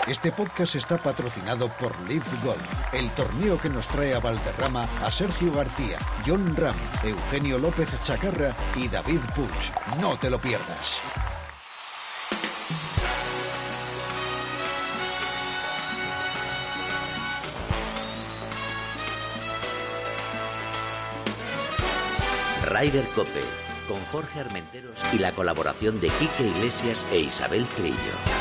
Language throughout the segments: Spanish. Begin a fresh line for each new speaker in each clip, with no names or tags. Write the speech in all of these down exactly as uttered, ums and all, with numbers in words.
Este podcast está patrocinado por Live Golf, el torneo que nos trae a Valderrama a Sergio García, John Ram, Eugenio López Chacarra y David Puig. No te lo pierdas.
Ryder Cope, con Jorge Armenteros y la colaboración de Quique Iglesias e Isabel Trillo.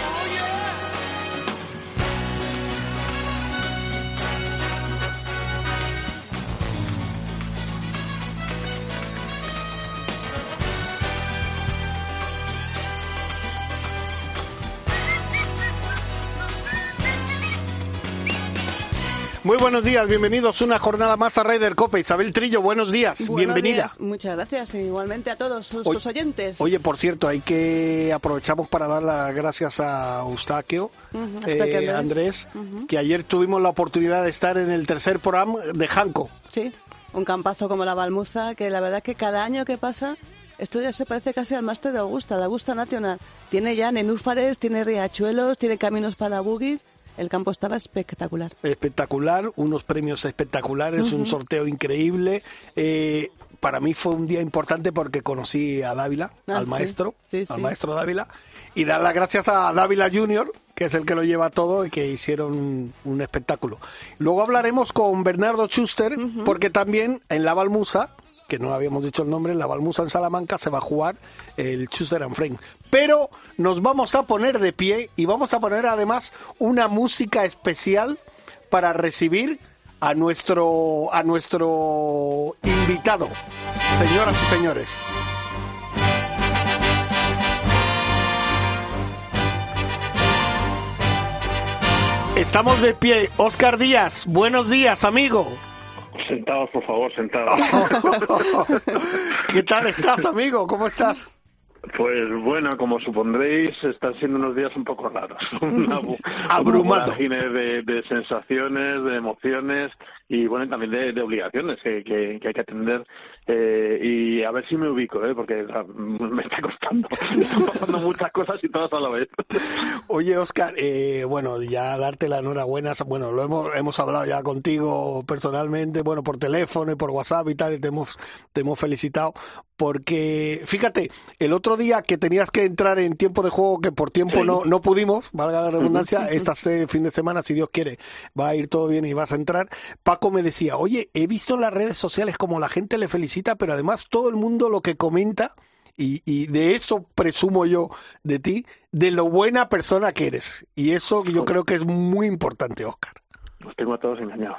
Muy buenos días, bienvenidos una jornada más a Ryder Cope. Isabel Trillo, buenos días, buenos bienvenida.
Días. Muchas gracias, igualmente a todos nuestros
oye,
oyentes.
Oye, por cierto, hay que aprovechamos para dar las gracias a Eustaquio,
uh-huh,
eh, Andrés, uh-huh. que ayer tuvimos la oportunidad de estar en el tercer programa de Janco.
Sí, un campazo como la Balmuza, que la verdad es que cada año que pasa, esto ya se parece casi al máster de Augusta, la Augusta National. Tiene ya nenúfares, tiene riachuelos, tiene caminos para buggies. El campo estaba espectacular.
Espectacular, unos premios espectaculares, uh-huh. un sorteo increíble. Eh, para mí fue un día importante porque conocí a Dávila, ah, al sí. maestro, sí, sí. al maestro Dávila, y dar las gracias a Dávila junior, que es el que lo lleva todo y que hicieron un, un espectáculo. Luego hablaremos con Bernardo Schuster, uh-huh. porque también en la Balmuza, que no habíamos dicho el nombre, en la Balmuza en Salamanca se va a jugar el Schuster and Friends. Pero nos vamos a poner de pie y vamos a poner además una música especial para recibir a nuestro, a nuestro invitado. Señoras y señores. Estamos de pie. Óscar Díaz, buenos días, amigo.
Sentados, por favor, sentados.
¿Qué tal estás, amigo? ¿Cómo estás?
Pues bueno, como supondréis, están siendo unos días un poco raros. Una,
Abrumado.
De, de sensaciones, de emociones y bueno, también de, de obligaciones que, que, que hay que atender. Eh, y a ver si me ubico, ¿eh? Porque me está costando. Me están pasando muchas cosas y todas a la vez.
Oye, Óscar, eh, bueno, ya darte la enhorabuena. Bueno, lo hemos hemos hablado ya contigo personalmente, bueno, por teléfono y por WhatsApp y tal, y te hemos, te hemos felicitado. Porque, fíjate, el otro día que tenías que entrar en tiempo de juego, que por tiempo sí. no, no pudimos, valga la redundancia, este fin de semana, si Dios quiere, va a ir todo bien y vas a entrar. Paco me decía, oye, he visto en las redes sociales como la gente le felicita, pero además todo el mundo lo que comenta, y, y de eso presumo yo de ti, de lo buena persona que eres. Y eso yo creo que es muy importante, Óscar.
Los tengo a todos engañados.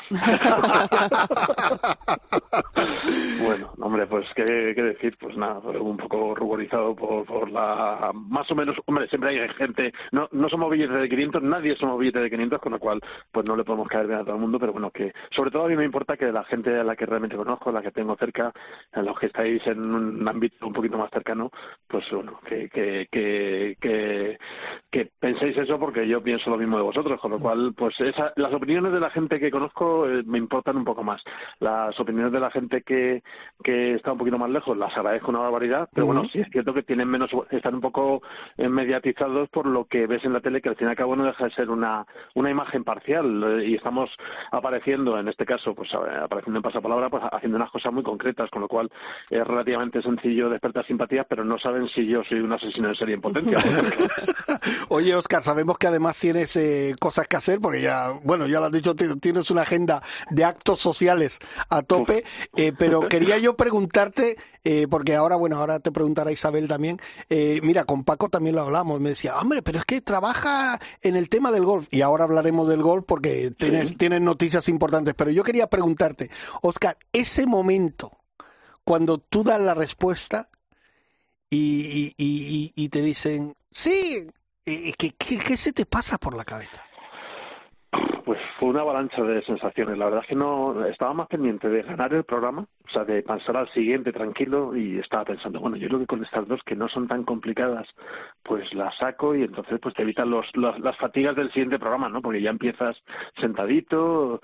Bueno, hombre, pues ¿qué, qué decir? Pues nada, un poco ruborizado por, por la... Más o menos, hombre, siempre hay gente... No no somos billetes de quinientos, nadie somos billetes de quinientos, con lo cual pues no le podemos caer bien a todo el mundo, pero bueno, que sobre todo a mí me importa que la gente a la que realmente conozco, la que tengo cerca, en los que estáis en un ámbito un poquito más cercano, pues bueno, que, que, que, que, que penséis eso, porque yo pienso lo mismo de vosotros, con lo cual pues esa, las opiniones de la gente que conozco eh, me importan un poco más. Las opiniones de la gente que, que está un poquito más lejos las agradezco una barbaridad, pero uh-huh. bueno, sí es cierto que tienen menos, están un poco eh, mediatizados por lo que ves en la tele, que al fin y al cabo no deja de ser una, una imagen parcial, eh, y estamos apareciendo, en este caso, pues apareciendo en pasapalabra, pues haciendo unas cosas muy concretas, con lo cual es relativamente sencillo despertar simpatías, pero no saben si yo soy un asesino en serie en potencia.
Oye, Óscar, sabemos que además tienes eh, cosas que hacer, porque ya, bueno, ya lo has dicho, tienes una agenda de actos sociales a tope, eh, pero quería yo preguntarte, eh, porque ahora, bueno, ahora te preguntará Isabel también, eh, mira, con Paco también lo hablamos, me decía, hombre, pero es que trabaja en el tema del golf, y ahora hablaremos del golf porque tienes, sí. tienes noticias importantes, pero yo quería preguntarte, Óscar, ese momento, cuando tú das la respuesta y, y, y, y te dicen, sí, ¿qué, qué, qué se te pasa por la cabeza?
Pues fue una avalancha de sensaciones. La verdad es que no estaba más pendiente de ganar el programa, o sea, de pasar al siguiente tranquilo, y estaba pensando, bueno, yo creo que con estas dos que no son tan complicadas, pues las saco y entonces pues te evitan los, los, las fatigas del siguiente programa, ¿no? Porque ya empiezas sentadito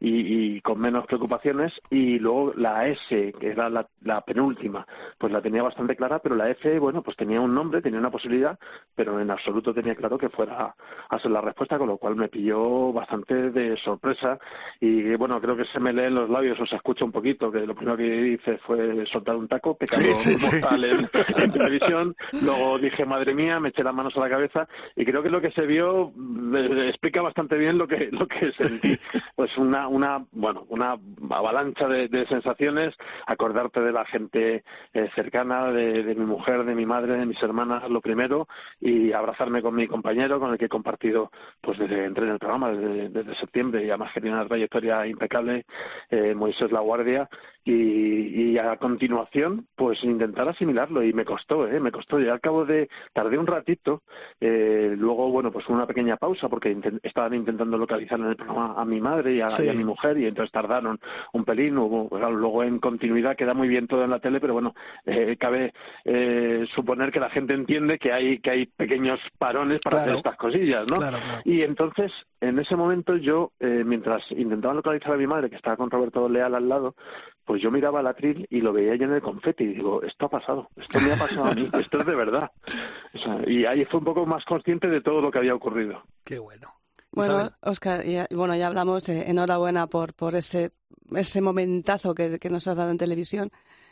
y, y con menos preocupaciones, y luego la S, que era la, la penúltima, pues la tenía bastante clara, pero la F, bueno, pues tenía un nombre, tenía una posibilidad, pero en absoluto tenía claro que fuera a ser la respuesta, con lo cual me pilló bastante de sorpresa, y bueno, creo que se me leen los labios o se escucha un poquito, que lo primero que hice fue soltar un taco, pecado sí, sí, mortal sí. En, en televisión. Luego dije, madre mía, me eché las manos a la cabeza, y creo que lo que se vio eh, explica bastante bien lo que lo que sentí. Pues una, una bueno, una avalancha de, de sensaciones, acordarte de la gente eh, cercana, de, de mi mujer, de mi madre, de mis hermanas, lo primero, y abrazarme con mi compañero, con el que he compartido pues desde que entré en el programa, desde, desde septiembre, y además que tiene una trayectoria impecable, eh, Moisés Laguardia, y, y a continuación pues intentar asimilarlo, y me costó, eh, me costó, y al cabo de, tardé un ratito, eh, luego bueno, pues una pequeña pausa, porque intent, estaban intentando localizar en el programa a mi madre y a, sí. y a mi mujer, y entonces tardaron un pelín, hubo, claro, luego en continuidad queda muy bien todo en la tele, pero bueno, eh, cabe eh, suponer que la gente entiende que hay que hay pequeños parones para claro. hacer estas cosillas, ¿no?
Claro, claro.
Y entonces, en ese momento yo, eh, mientras intentaba localizar a mi madre, que estaba con Roberto Leal al lado, pues yo miraba al atril y lo veía lleno de confeti, y digo, esto ha pasado, esto me ha pasado a mí, esto es de verdad. O sea, y ahí fue un poco más consciente de todo lo que había ocurrido.
Qué bueno.
Bueno, Óscar, ya, bueno, ya hablamos, eh, enhorabuena por por ese ese momentazo que, que nos has dado en televisión.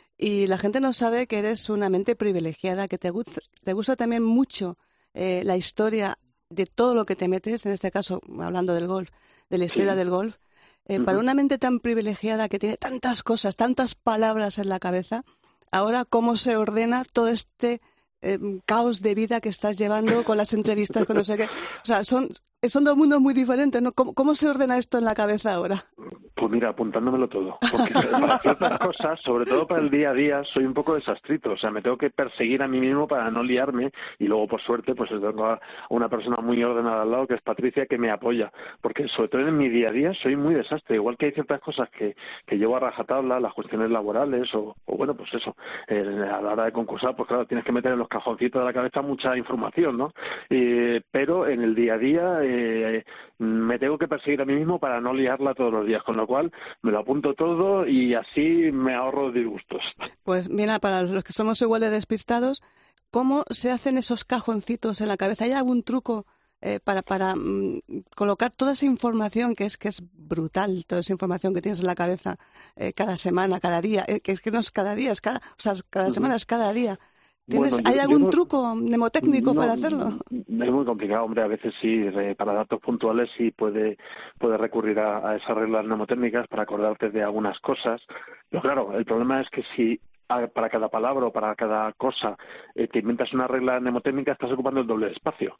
Y la gente no sabe que eres una mente privilegiada, que te, gusta, te gusta también mucho eh, la historia de todo lo que te metes, en este caso, hablando del golf, de la historia sí. del golf. Eh, uh-huh. Para una mente tan privilegiada que tiene tantas cosas, tantas palabras en la cabeza, ahora, ¿cómo se ordena todo este eh, caos de vida que estás llevando con las entrevistas, con no sé qué? O sea, son... Son dos mundos muy diferentes, ¿no? ¿Cómo, ¿Cómo se ordena esto en la cabeza ahora?
Pues mira, apuntándomelo todo. Porque para ciertas cosas, sobre todo para el día a día, soy un poco desastrito. O sea, me tengo que perseguir a mí mismo para no liarme. Y luego, por suerte, pues tengo a una persona muy ordenada al lado, que es Patricia, que me apoya. Porque sobre todo en mi día a día soy muy desastre. Igual que hay ciertas cosas que, que llevo a rajatabla, las cuestiones laborales, o, o bueno, pues eso. Eh, a la hora de concursar, pues claro, tienes que meter en los cajoncitos de la cabeza mucha información, ¿no? Eh, pero en el día a día... Eh, me tengo que perseguir a mí mismo para no liarla todos los días, con lo cual me lo apunto todo y así me ahorro disgustos.
Pues mira, para los que somos igual de despistados, ¿cómo se hacen esos cajoncitos en la cabeza? ¿Hay algún truco eh, para, para mm, colocar toda esa información que es que es brutal, toda esa información que tienes en la cabeza eh, cada semana, cada día, eh, que es que no es cada día, es cada, o sea, cada uh-huh. semana es cada día? ¿Tienes, bueno, yo, ¿Hay algún no, truco mnemotécnico no, para hacerlo?
Es muy complicado, hombre. A veces sí, para datos puntuales sí puede, puede recurrir a, a esas reglas mnemotécnicas para acordarte de algunas cosas. Pero claro, el problema es que si para cada palabra o para cada cosa eh, te inventas una regla mnemotécnica, estás ocupando el doble de espacio.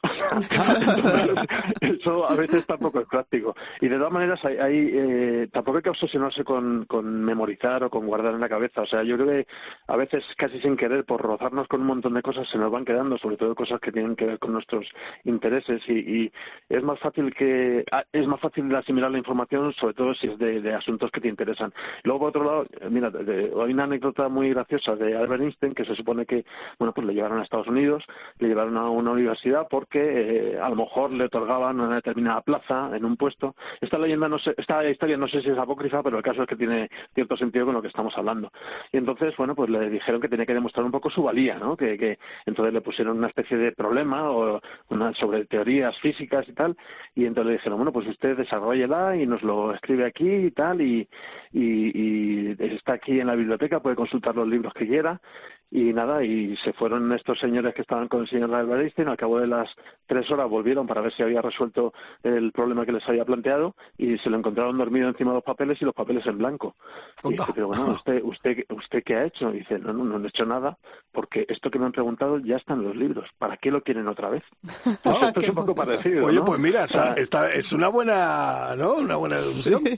Eso a veces tampoco es práctico. Y de todas maneras, hay, hay, eh, tampoco hay que obsesionarse con, con memorizar o con guardar en la cabeza. O sea, yo creo que a veces, casi sin querer, por rozarnos con un montón de cosas, se nos van quedando, sobre todo cosas que tienen que ver con nuestros intereses. Y, y es más fácil que es más fácil asimilar la información, sobre todo si es de, de asuntos que te interesan. Luego, por otro lado, mira, de, de, hay una anécdota muy graciosa de Albert Einstein, que se supone que, bueno, pues le llevaron a Estados Unidos, le llevaron a una universidad porque eh, a lo mejor le otorgaban una determinada plaza en un puesto. Esta leyenda no sé, esta historia no sé si es apócrifa, pero el caso es que tiene cierto sentido con lo que estamos hablando. Y entonces, bueno, pues le dijeron que tenía que demostrar un poco su valía, ¿no? Que, que entonces le pusieron una especie de problema o una sobre teorías físicas y tal, y entonces le dijeron, bueno, pues usted desarróllela y nos lo escribe aquí y tal, y, y, y está aquí en la biblioteca, puede consultar los libros que quiera. Y nada, y se fueron estos señores que estaban con el señor Albert Einstein. Al cabo de las tres horas volvieron para ver si había resuelto el problema que les había planteado, y se lo encontraron dormido encima de los papeles y los papeles en blanco. Y dice, pero bueno, ¿usted, usted, ¿usted qué ha hecho? Y dice, no, no, no he hecho nada, porque esto que me han preguntado ya está en los libros. ¿Para qué lo quieren otra vez? Pues esto es un poco parecido,
Oye,
¿no?
pues mira, está, está, es una buena, ¿no? Una buena deducción. Sí.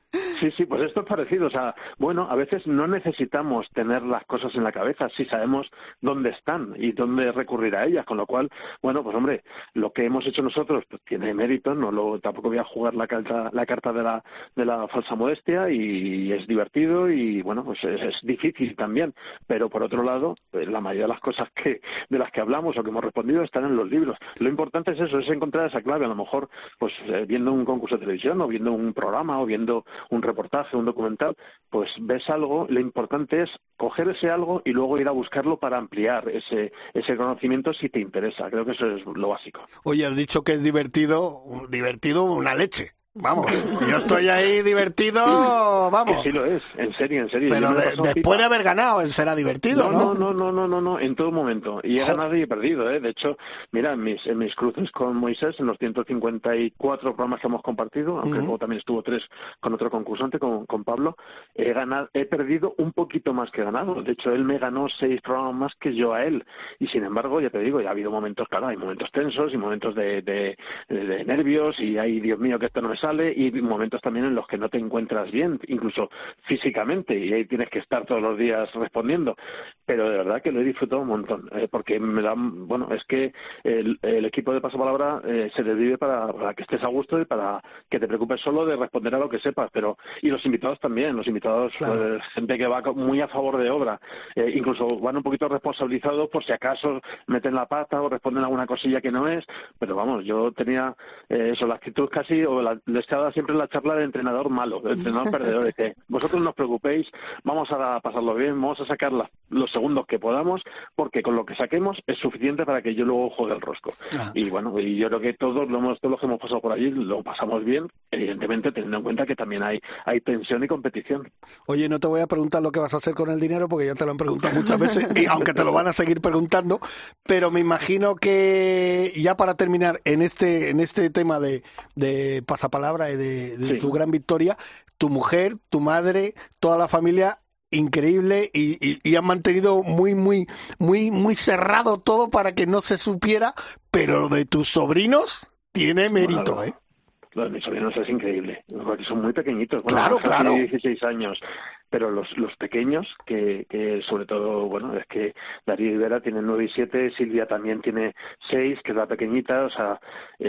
Sí, sí, pues esto es parecido. O sea, bueno, a veces no necesitamos tener las cosas en la cabeza si sabemos dónde están y dónde recurrir a ellas. Con lo cual, bueno, pues hombre, lo que hemos hecho nosotros pues tiene mérito. No lo, tampoco voy a jugar la carta, la carta de la de la falsa modestia, y es divertido y bueno, pues es, es difícil también. Pero por otro lado, pues, la mayoría de las cosas que de las que hablamos o que hemos respondido están en los libros. Lo importante es eso, es encontrar esa clave. A lo mejor, pues eh, viendo un concurso de televisión o viendo un programa o viendo un reportaje, un documental, pues ves algo. Lo importante es coger ese algo y luego ir a buscarlo para ampliar ese ese conocimiento si te interesa. Creo que eso es lo básico.
Oye, has dicho que es divertido, divertido una leche. Vamos, yo estoy ahí divertido, vamos.
Que sí lo es, en serio, en serio.
Pero de, después pipa. de haber ganado, será divertido,
¿no? No, no, no, no, no, no, en todo momento. Y he Joder. ganado y he perdido, ¿eh? De hecho, mira, en mis, en mis cruces con Moisés, en los ciento cincuenta y cuatro programas que hemos compartido, aunque uh-huh. luego también estuvo tres con otro concursante, con, con Pablo, he ganado, he perdido un poquito más que ganado. De hecho, él me ganó seis programas más que yo a él. Y sin embargo, ya te digo, ya ha habido momentos, claro, hay momentos tensos y momentos de, de, de, de nervios y hay, Dios mío, que esto no me sale, y momentos también en los que no te encuentras bien, incluso físicamente, y ahí tienes que estar todos los días respondiendo. Pero de verdad que lo he disfrutado un montón, eh, porque me da, bueno, es que el, el equipo de Pasapalabra eh, se desvive para, para que estés a gusto y para que te preocupes solo de responder a lo que sepas. Pero y los invitados también, los invitados, claro. eh, gente que va muy a favor de obra, eh, incluso van un poquito responsabilizados por si acaso meten la pata o responden alguna cosilla que no es. Pero vamos, yo tenía eh, eso, la actitud casi, o la, les estaba siempre la charla de entrenador malo, de entrenador perdedor, de que vosotros no os preocupéis, vamos a pasarlo bien, vamos a sacar la, los segundos que podamos, porque con lo que saquemos es suficiente para que yo luego juegue el rosco. Ah. Y bueno, y yo creo que todos, lo hemos, todos los que hemos pasado por allí lo pasamos bien, evidentemente teniendo en cuenta que también hay, hay tensión y competición.
Oye, no te voy a preguntar lo que vas a hacer con el dinero, porque ya te lo han preguntado muchas veces, y aunque te lo van a seguir preguntando, pero me imagino que ya para terminar en este, en este tema de, de pasapalabra y de de, de sí. tu gran victoria, tu mujer, tu madre, toda la familia, increíble, y, y, y han mantenido muy, muy, muy, muy cerrado todo para que no se supiera, pero lo de tus sobrinos tiene mérito,
bueno,
¿eh?
Lo de mis sobrinos es increíble, porque son muy pequeñitos, bueno,
claro, claro.
dieciséis años. Pero los los pequeños, que, que sobre todo, bueno, es que Darío y Vera tienen nueve y siete, Silvia también tiene seis, que es la pequeñita, o sea,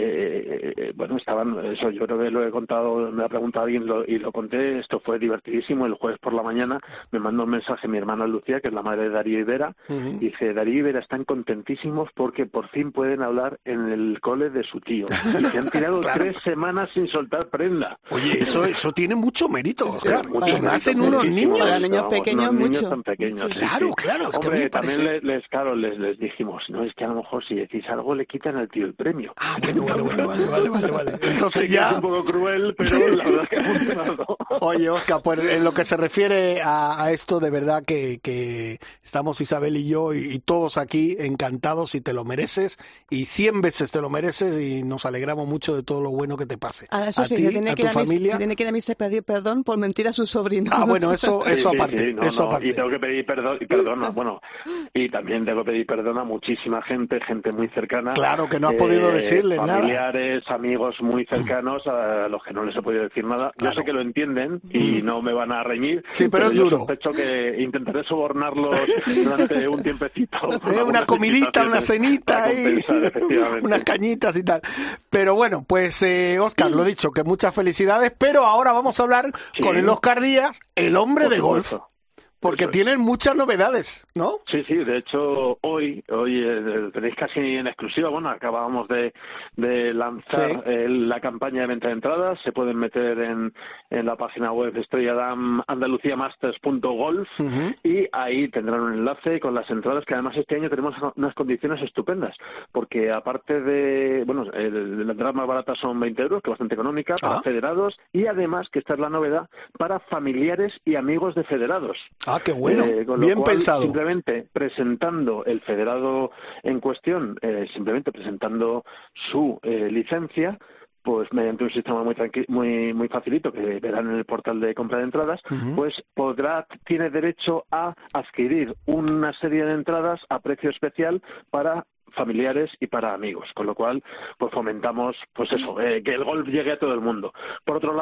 eh, eh, bueno, estaban, eso yo creo que lo he contado, me ha preguntado alguien lo, y lo conté, esto fue divertidísimo. El jueves por la mañana me mandó un mensaje mi hermana Lucía, que es la madre de Darío y Vera, uh-huh. y dice, Darío y Vera están contentísimos porque por fin pueden hablar en el cole de su tío, y se han tirado claro. tres semanas sin soltar prenda.
Oye, eso eso tiene mucho mérito, Oscar, y más en unos niños,
para niños pequeños
no,
mucho.
Niños tan pequeños,
claro,
sí, sí.
claro. Es
Hombre,
que
también
parece...
les, les, claro, les, les dijimos, no, es que a lo mejor si decís algo le quitan al tío el premio.
Ah, bueno, bueno, bueno, vale, vale, vale, vale. Entonces ya...
Es un poco cruel, pero la verdad es que ha funcionado.
Oye, Oscar, pues en lo que se refiere a, a esto, de verdad que, que estamos Isabel y yo y, y todos aquí encantados, y te lo mereces, y cien veces te lo mereces, y nos alegramos mucho de todo lo bueno que te pase.
Ah, eso
a
sí,
ti,
tiene
a
que
tu
ir a
familia.
Mí, tiene que ir a mí se pedir perdón por mentir a sus sobrinos.
Ah, bueno, eso, eso
sí,
aparte.
Sí, sí, no,
eso
no,
aparte.
Y tengo que pedir perdón, perdón, bueno, y también tengo que pedir perdón a muchísima gente, gente muy cercana.
Claro, que no has eh, podido decirles
nada. Familiares,
nada.
amigos muy cercanos a los que no les he podido decir nada. Claro. Yo sé que lo entienden y no me van a reñir.
Sí, pero, pero es
yo
duro.
Sospecho que intentaré sobornarlos durante un tiempecito.
Eh, una comidita, una cenita y unas cañitas y tal. Pero bueno, pues eh, Oscar, lo dicho, que muchas felicidades, pero ahora vamos a hablar sí. con el Oscar Díaz, el hombre Por de golf. Supuesto. Porque Eso tienen es. muchas novedades, ¿no?
Sí, sí, de hecho hoy hoy eh, tenéis casi en exclusiva, bueno, acabábamos de, de lanzar sí. eh, la campaña de venta de entradas, se pueden meter en, en la página web estrella damm andalucía masters punto golf uh-huh. y ahí tendrán un enlace con las entradas, que además este año tenemos unas condiciones estupendas, porque aparte de, bueno, el, las entradas más baratas son veinte euros, que es bastante económica, para ah. federados, y además, que esta es la novedad, para familiares y amigos de federados.
Ah, qué bueno, eh,
con
bien
lo cual,
pensado.
Simplemente presentando el federado en cuestión, eh, simplemente presentando su eh, licencia, pues mediante un sistema muy tranqui- muy muy facilito que verán en el portal de compra de entradas, uh-huh. pues podrá, tiene derecho a adquirir una serie de entradas a precio especial para familiares y para amigos, con lo cual pues fomentamos pues eso, eh, que el golf llegue a todo el mundo. Por otro lado,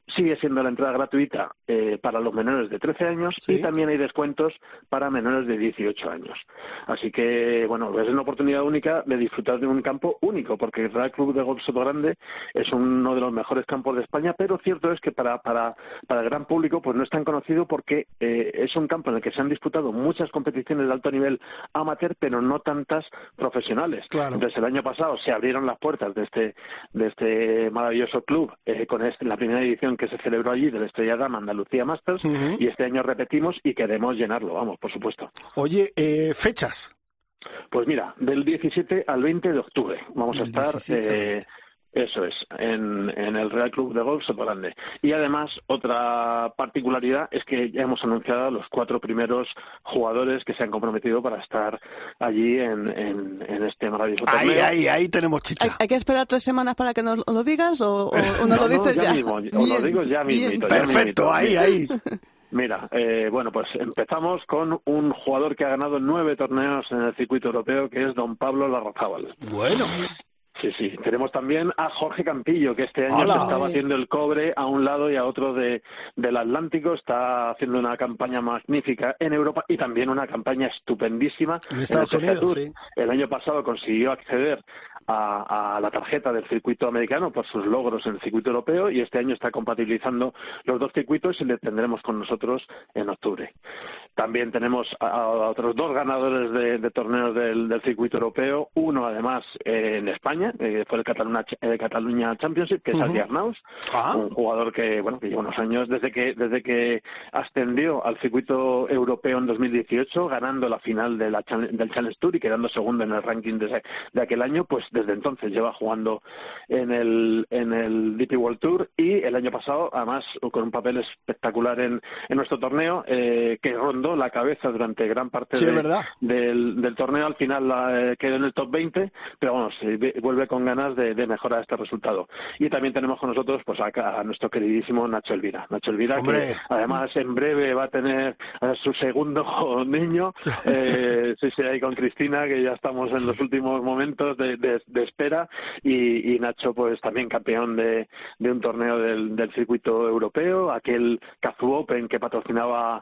sigue siendo la entrada gratuita eh, para los menores de trece años, ¿sí? Y también hay descuentos para menores de dieciocho años. Así que, bueno, es una oportunidad única de disfrutar de un campo único, porque el Real Club de Golf Sotogrande es uno de los mejores campos de España, pero cierto es que para, para, para el gran público pues no es tan conocido porque eh, es un campo en el que se han disputado muchas competiciones de alto nivel amateur, pero no tantas profesionales.
Claro.
Entonces, el año pasado se abrieron las puertas de este, de este maravilloso club eh, con este, la primera edición que se celebró allí del Estrella Damm Andalucía Masters, uh-huh. Y este año repetimos y queremos llenarlo, vamos, por supuesto.
Oye, eh, fechas.
Pues mira, del diecisiete al veinte de octubre vamos el a estar... Eh, Eso es, en, en el Real Club de Golf Sotogrande. Y además, otra particularidad es que ya hemos anunciado a los cuatro primeros jugadores que se han comprometido para estar allí en, en, en este maravilloso torneo.
Ahí, ahí, ahí tenemos chicha.
¿Hay, hay que esperar tres semanas para que nos lo digas o, o, o nos
no,
lo dices
no, ya?
ya?
Mismo, os lo digo ya mismo.
Perfecto, ahí, ahí.
Mira, eh, bueno, pues empezamos con un jugador que ha ganado nueve torneos en el circuito europeo, que es don Pablo Larrazábal.
Bueno.
Sí, sí. Tenemos también a Jorge Campillo, que este año
Hola.
se está batiendo el cobre a un lado y a otro de, del Atlántico. Está haciendo una campaña magnífica en Europa y también una campaña estupendísima
en Estados
en el
Unidos. Sí.
El año pasado consiguió acceder a, a la tarjeta del circuito americano por sus logros en el circuito europeo y este año está compatibilizando los dos circuitos y le tendremos con nosotros en octubre. También tenemos a, a otros dos ganadores de, de torneos del, del circuito europeo, uno además eh, en España, eh, fue el Cataluña, el Cataluña Championship, que es uh-huh. Adi Arnaus, ah. un jugador que bueno que lleva unos años desde que desde que ascendió al circuito europeo en dos mil dieciocho, ganando la final de la, del Challenge Tour y quedando segundo en el ranking de, de aquel año, pues desde entonces lleva jugando en el en el D P World Tour y el año pasado, además, con un papel espectacular en, en nuestro torneo, eh, que rondó la cabeza durante gran parte
sí,
de, del, del torneo. Al final la, eh, quedó en el top veinte, pero bueno, se vuelve con ganas de, de mejorar este resultado. Y también tenemos con nosotros pues a, a nuestro queridísimo Nacho Elvira. Nacho Elvira, ¡hombre! Que además en breve va a tener a su segundo niño, eh, sí, sí, ahí con Cristina, que ya estamos en los últimos momentos de, de, de espera, y, y Nacho pues también campeón de, de un torneo del, del circuito europeo, aquel Kazoo Open que patrocinaba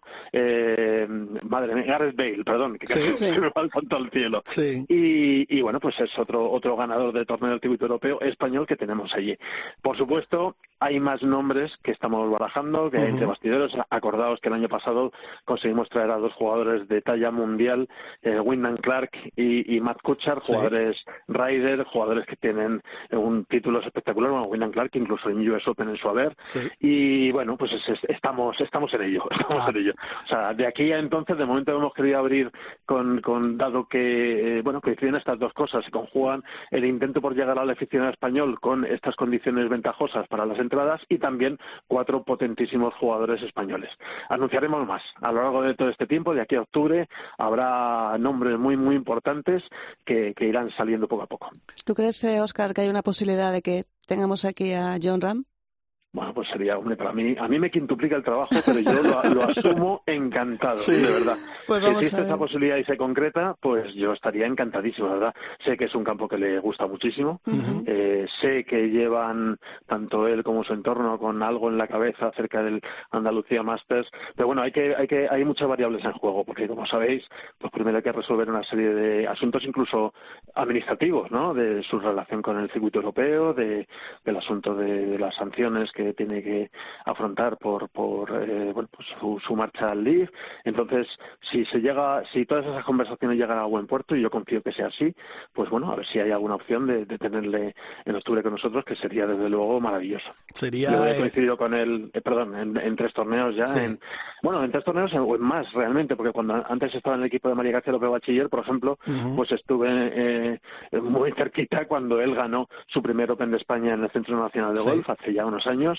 eh, madre mía, Gareth Bale, perdón, que casi sí, sí. me va al santo al cielo.
Sí.
Y, y bueno, pues es otro otro ganador de torneo del circuito europeo español que tenemos allí. Por supuesto, hay más nombres que estamos barajando, que uh-huh. entre bastidores. Acordaos que el año pasado conseguimos traer a dos jugadores de talla mundial, eh, Wyndham Clark y, y Matt Kuchar, jugadores sí. Ryder, jugadores que tienen un título espectacular, bueno, Wyndham Clark incluso en U S Open en su haber, sí. y bueno, pues es, es, estamos estamos en ello, estamos ah. en ello. O sea, de aquí a entonces, de momento hemos querido abrir con, con dado que, eh, bueno, coinciden estas dos cosas, se conjugan el intento por llegar al aficionado español con estas condiciones ventajosas para las entradas y también cuatro potentísimos jugadores españoles. Anunciaremos más a lo largo de todo este tiempo. De aquí a octubre habrá nombres muy muy importantes que, que irán saliendo poco a poco.
¿Tú crees, Óscar, que hay una posibilidad de que tengamos aquí a Jon Rahm?
Bueno, pues sería, hombre, para mí, a mí me quintuplica el trabajo, pero yo lo, lo asumo encantado, sí. de verdad.
Pues
si existe esa posibilidad y se concreta, pues yo estaría encantadísimo, ¿verdad? Sé que es un campo que le gusta muchísimo, uh-huh. eh, sé que llevan tanto él como su entorno con algo en la cabeza acerca del Andalucía Masters, pero bueno, hay que, hay que, hay muchas variables en juego, porque como sabéis, pues primero hay que resolver una serie de asuntos incluso administrativos, ¿no? De su relación con el circuito europeo, de, del asunto de, de las sanciones que tiene que afrontar por por eh, bueno, pues su, su marcha al L I V. Entonces, si se llega, si todas esas conversaciones llegan a buen puerto, y yo confío que sea así, pues bueno, a ver si hay alguna opción de, de tenerle en octubre con nosotros, que sería desde luego maravilloso.
Sería.
Yo he coincidido con él, eh, perdón, en, en tres torneos ya, sí. en, bueno, en tres torneos o en más realmente, porque cuando antes estaba en el equipo de María García López Bachiller, por ejemplo, uh-huh. pues estuve eh, muy cerquita cuando él ganó su primer Open de España en el Centro Nacional de sí. Golf hace ya unos años.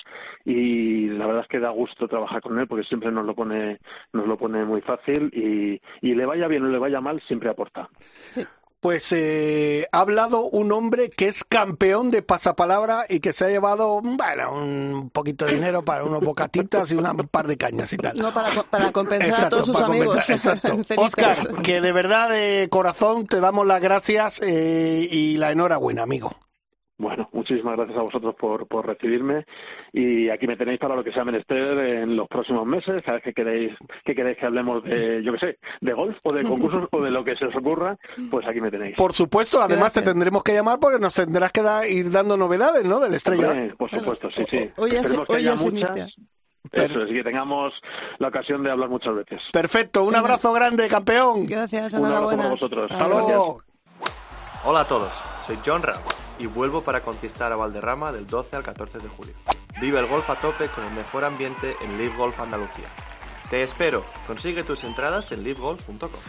Y la verdad es que da gusto trabajar con él porque siempre nos lo pone nos lo pone muy fácil y, y le vaya bien o le vaya mal, siempre aporta.
Sí. Pues eh, ha hablado un hombre que es campeón de pasapalabra y que se ha llevado, bueno, un poquito de dinero para unos bocatitas y un par de cañas y tal.
No, para, para compensar exacto, a todos sus amigos.
Exacto. Óscar, que de verdad de corazón te damos las gracias eh, y la enhorabuena, amigo.
Bueno, muchísimas gracias a vosotros por, por recibirme y aquí me tenéis para lo que sea menester en los próximos meses, cada vez que queréis que queréis que hablemos de, yo qué sé, de golf o de concursos o de lo que se os ocurra, pues aquí me tenéis.
Por supuesto, además gracias. Te tendremos que llamar porque nos tendrás que da, ir dando novedades, ¿no? Del Estrella.
Hombre, por supuesto, sí, sí.
Hoy
Esperemos que haya
se
muchas. Eso es, y que tengamos la ocasión de hablar muchas veces.
Perfecto, un abrazo grande, campeón.
Gracias,
un
enhorabuena.
abrazo para vosotros.
Hasta luego.
Hola a todos, soy Jon Rahm y vuelvo para conquistar a Valderrama del doce al catorce de julio. Vive el golf a tope con el mejor ambiente en Live Golf Andalucía. Te espero, consigue tus entradas en live golf punto com.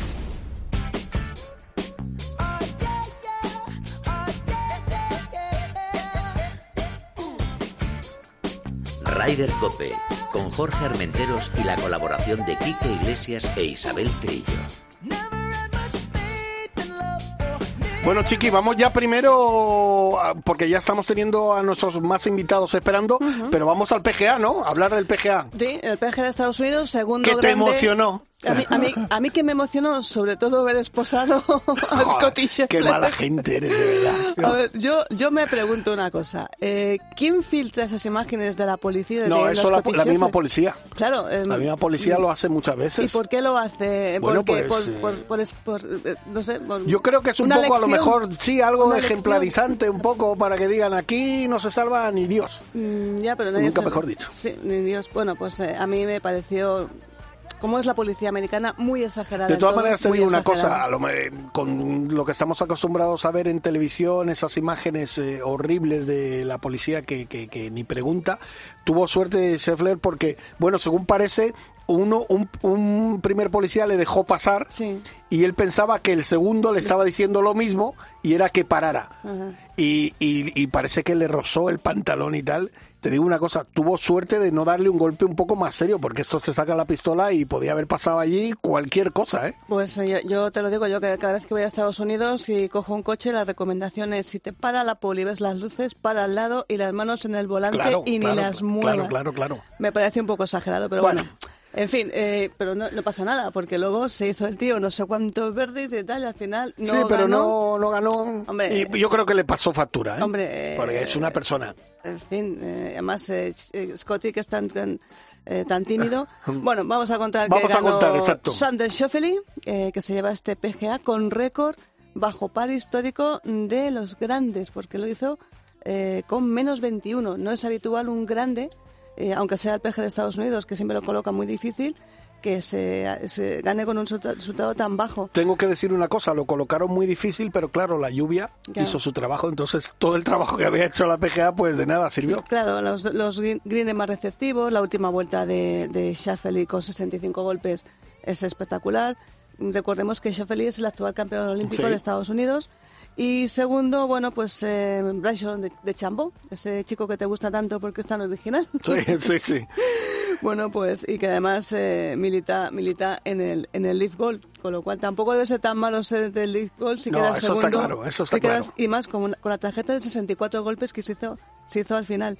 Ryder Cope, con Jorge Armenteros y la colaboración de Quique Iglesias e Isabel Trillo.
Bueno, Chiqui, vamos ya primero, porque ya estamos teniendo a nuestros más invitados esperando, uh-huh. pero vamos al P G A, ¿no? Hablar del P G A.
Sí, el P G A de Estados Unidos, segundo
¿Qué
grande...
te emocionó?
A mí, a, mí, a mí que me emocionó, sobre todo, ver esposado a Scotty Scheffler.
Qué mala gente eres, de verdad.
A ver, yo, yo me pregunto una cosa. Eh, ¿Quién filtra esas imágenes de la policía? De
no, eso la, la misma policía.
Claro. Eh,
la misma policía lo hace muchas veces.
¿Y por qué lo hace?
Bueno,
Porque,
pues,
por, por, por, por, por, no sé, por
yo creo que es un poco, lección, a lo mejor, sí, algo ejemplarizante, lección. Un poco, para que digan, aquí no se salva ni Dios.
Mm, ya, pero nadie
Nunca
se,
mejor dicho.
Sí, ni Dios. Bueno, pues eh, a mí me pareció... Como es la policía americana, muy exagerada.
De todas
todo,
maneras, te digo una
exagerada.
cosa, a lo, con lo que estamos acostumbrados a ver en televisión, esas imágenes eh, horribles de la policía que, que, que ni pregunta, tuvo suerte Scheffler porque, bueno, según parece, uno un, un primer policía le dejó pasar
sí.
y él pensaba que el segundo le estaba diciendo lo mismo y era que parara.
Ajá.
Y, y, y parece que le rozó el pantalón y tal. Te digo una cosa, tuvo suerte de no darle un golpe un poco más serio, porque esto se saca la pistola y podía haber pasado allí cualquier cosa, ¿eh?
Pues yo, yo te lo digo, yo que cada vez que voy a Estados Unidos y cojo un coche, la recomendación es, si te para la poli, ves las luces, para al lado y las manos en el volante
claro,
y
claro,
ni las muevas.
Claro, claro, claro.
Me parece un poco exagerado, pero bueno... bueno. En fin, eh, pero no, no pasa nada, porque luego se hizo el tío no sé cuántos verdes y tal, y al final no
sí, pero
ganó.
no, no ganó.
Hombre,
y yo creo que le pasó factura, ¿eh?
Hombre,
porque
eh,
es una persona.
En fin, eh, además eh, Scotty, que es tan, tan, eh, tan tímido. Bueno, vamos a contar
vamos
que
a
ganó
contar, exacto.
Sander Schauffele, eh, que se lleva este P G A con récord bajo par histórico de los grandes, porque lo hizo eh, con menos veintiuno. No es habitual un grande, eh, aunque sea el P G A de Estados Unidos, que siempre lo coloca muy difícil, que se, se gane con un resultado tan bajo.
Tengo que decir una cosa, lo colocaron muy difícil, pero claro, la lluvia claro. hizo su trabajo, entonces todo el trabajo que había hecho la P G A, pues de nada sirvió.
Claro, los, los greens más receptivos, la última vuelta de, de Schauffele con sesenta y cinco golpes es espectacular. Recordemos que Schauffele es el actual campeón olímpico sí. de Estados Unidos. Y segundo, bueno, pues eh, Bryson de, de Chambo, ese chico que te gusta tanto porque es tan original.
Sí, sí, sí.
Bueno, pues, y que además eh, milita milita en el en el Live Golf, con lo cual tampoco debe ser tan malo ser del Live Golf si
no,
quedas
eso
segundo.
Está claro, eso está
si quedas,
claro.
Y más con, una, con la tarjeta de sesenta y cuatro golpes que se hizo, se hizo al final.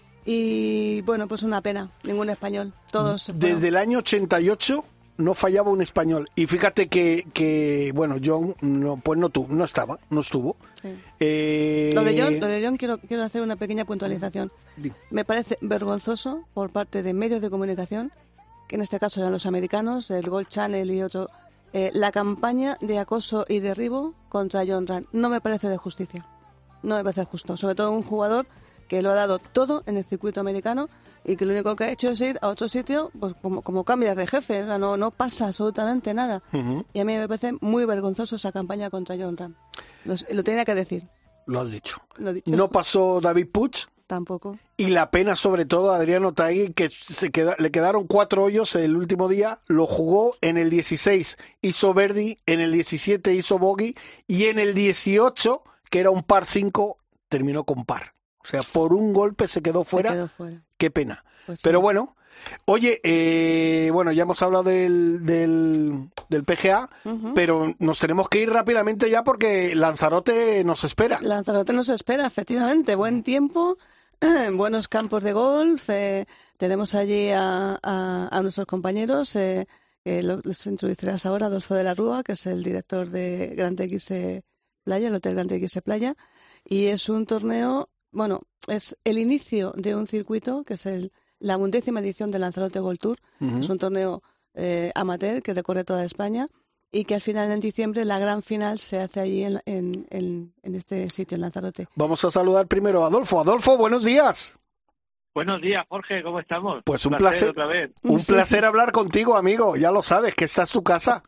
Y bueno, pues una pena, ningún español, todos.
Desde bueno. el año ochenta y ocho no fallaba un español. Y fíjate que, que bueno, John no, pues no tuvo, no estaba, no estuvo.
Sí.
Eh...
Lo de John, lo de John quiero, quiero hacer una pequeña puntualización. Sí. Me parece vergonzoso por parte de medios de comunicación, que en este caso eran los americanos, el Gold Channel y otro, eh, la campaña de acoso y derribo contra Jon Rahm. No me parece de justicia. No me parece justo. Sobre todo un jugador que lo ha dado todo en el circuito americano y que lo único que ha hecho es ir a otro sitio, pues como, como cambias de jefe, o sea, no, no pasa absolutamente nada. Uh-huh. Y a mí me parece muy vergonzoso esa campaña contra Jon Rahm. Lo, lo tenía que decir.
Lo has dicho.
Lo he dicho.
No pasó David Puig.
Tampoco.
Y la pena sobre todo a Adriano Taegui, que se queda, le quedaron cuatro hoyos el último día, lo jugó en el dieciséis, hizo birdie, en el diecisiete hizo bogey y en el dieciocho, que era un par cinco, terminó con par. O sea, por un golpe se quedó fuera.
Se quedó fuera.
Qué pena.
Pues sí.
Pero bueno, oye, eh, bueno, ya hemos hablado del, del, del P G A, uh-huh. pero nos tenemos que ir rápidamente ya porque Lanzarote nos espera.
Lanzarote nos espera, efectivamente. Buen tiempo, buenos campos de golf. Eh, tenemos allí a, a, a nuestros compañeros. Eh, eh, los introducirás ahora, Adolfo de la Rúa, que es el director de Grand X Playa, el Hotel Grand X Playa. y es un torneo, bueno, es el inicio de un circuito que es el, la undécima edición del Lanzarote Golf Tour. Uh-huh. Es un torneo eh, amateur que recorre toda España y que al final, en diciembre, la gran final se hace allí en, en, en, en este sitio, en Lanzarote.
Vamos a saludar primero a Adolfo. Adolfo, buenos días.
Buenos días, Jorge, ¿cómo estamos?
Pues un placer, placer otra vez. Un sí. placer hablar contigo, amigo. Ya lo sabes, que esta es tu casa.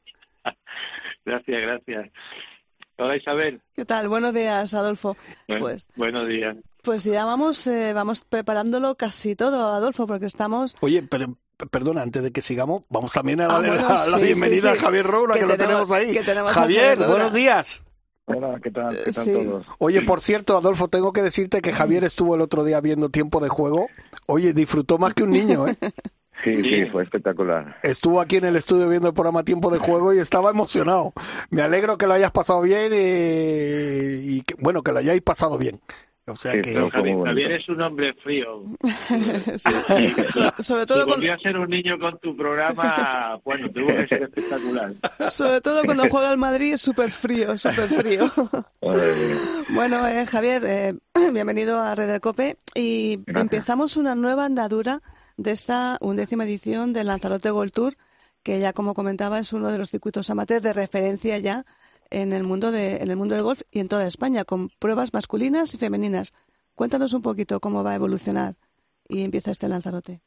Gracias, gracias. Hola, Isabel.
¿Qué tal? Buenos días, Adolfo.
Bueno,
pues,
buenos días.
Pues ya vamos, eh, vamos preparándolo casi todo, Adolfo, porque estamos...
Oye, pero... Perdona, antes de que sigamos, vamos también a darle ah, bueno, la, la sí, bienvenida sí, sí. a Javier Roura, que, que tenemos, lo tenemos ahí.
Que tenemos
Javier, Javier buenos días.
Hola, ¿qué tal? ¿Qué tal
sí.
todos?
Oye, por cierto, Adolfo, tengo que decirte que Javier estuvo el otro día viendo Tiempo de Juego. Oye, disfrutó más que un niño, ¿eh?
Sí, sí, fue espectacular.
Estuvo aquí en el estudio viendo el programa Tiempo de Juego y estaba emocionado. Me alegro que lo hayas pasado bien y, y que, bueno, que lo hayáis pasado bien. O sea
sí,
que
Javier, Javier es un hombre frío.
sí, sí. So, sobre todo
si volvió
cuando...
a ser un niño con tu programa, bueno, tuvo que ser espectacular.
Sobre todo cuando juega el Madrid es súper frío, súper frío. Bueno, eh, Javier, eh, bienvenido a Red del Cope y Gracias. Empezamos una nueva andadura de esta undécima edición del Lanzarote Golf Tour, que ya como comentaba es uno de los circuitos amateurs de referencia ya en el mundo de en el mundo del golf y en toda España, con pruebas masculinas y femeninas. Cuéntanos un poquito cómo va a evolucionar y empieza este Lanzarote.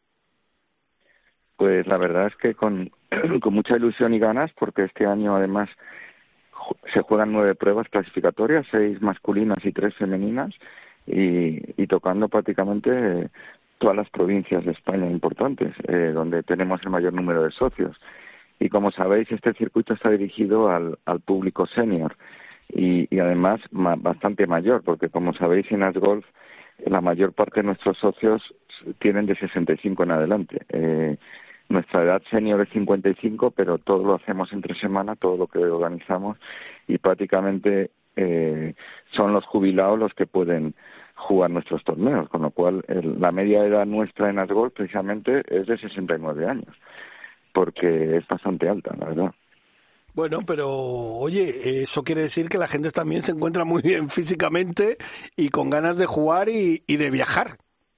Pues la verdad es que con, con mucha ilusión y ganas, porque este año además se juegan nueve pruebas clasificatorias, seis masculinas y tres femeninas, y, y tocando prácticamente todas las provincias de España importantes, eh, donde tenemos el mayor número de socios. Y como sabéis, este circuito está dirigido al, al público senior y, y además ma, bastante mayor, porque como sabéis, en Asgolf la mayor parte de nuestros socios tienen de sesenta y cinco en adelante. Eh, nuestra edad senior es cincuenta y cinco, pero todo lo hacemos entre semana, todo lo que organizamos, y prácticamente eh, son los jubilados los que pueden jugar nuestros torneos, con lo cual el, la media edad nuestra en Asgolf precisamente es de sesenta y nueve años. Porque es bastante alta, la verdad.
Bueno, pero oye, eso quiere decir que la gente también se encuentra muy bien físicamente y con ganas de jugar y, y de viajar.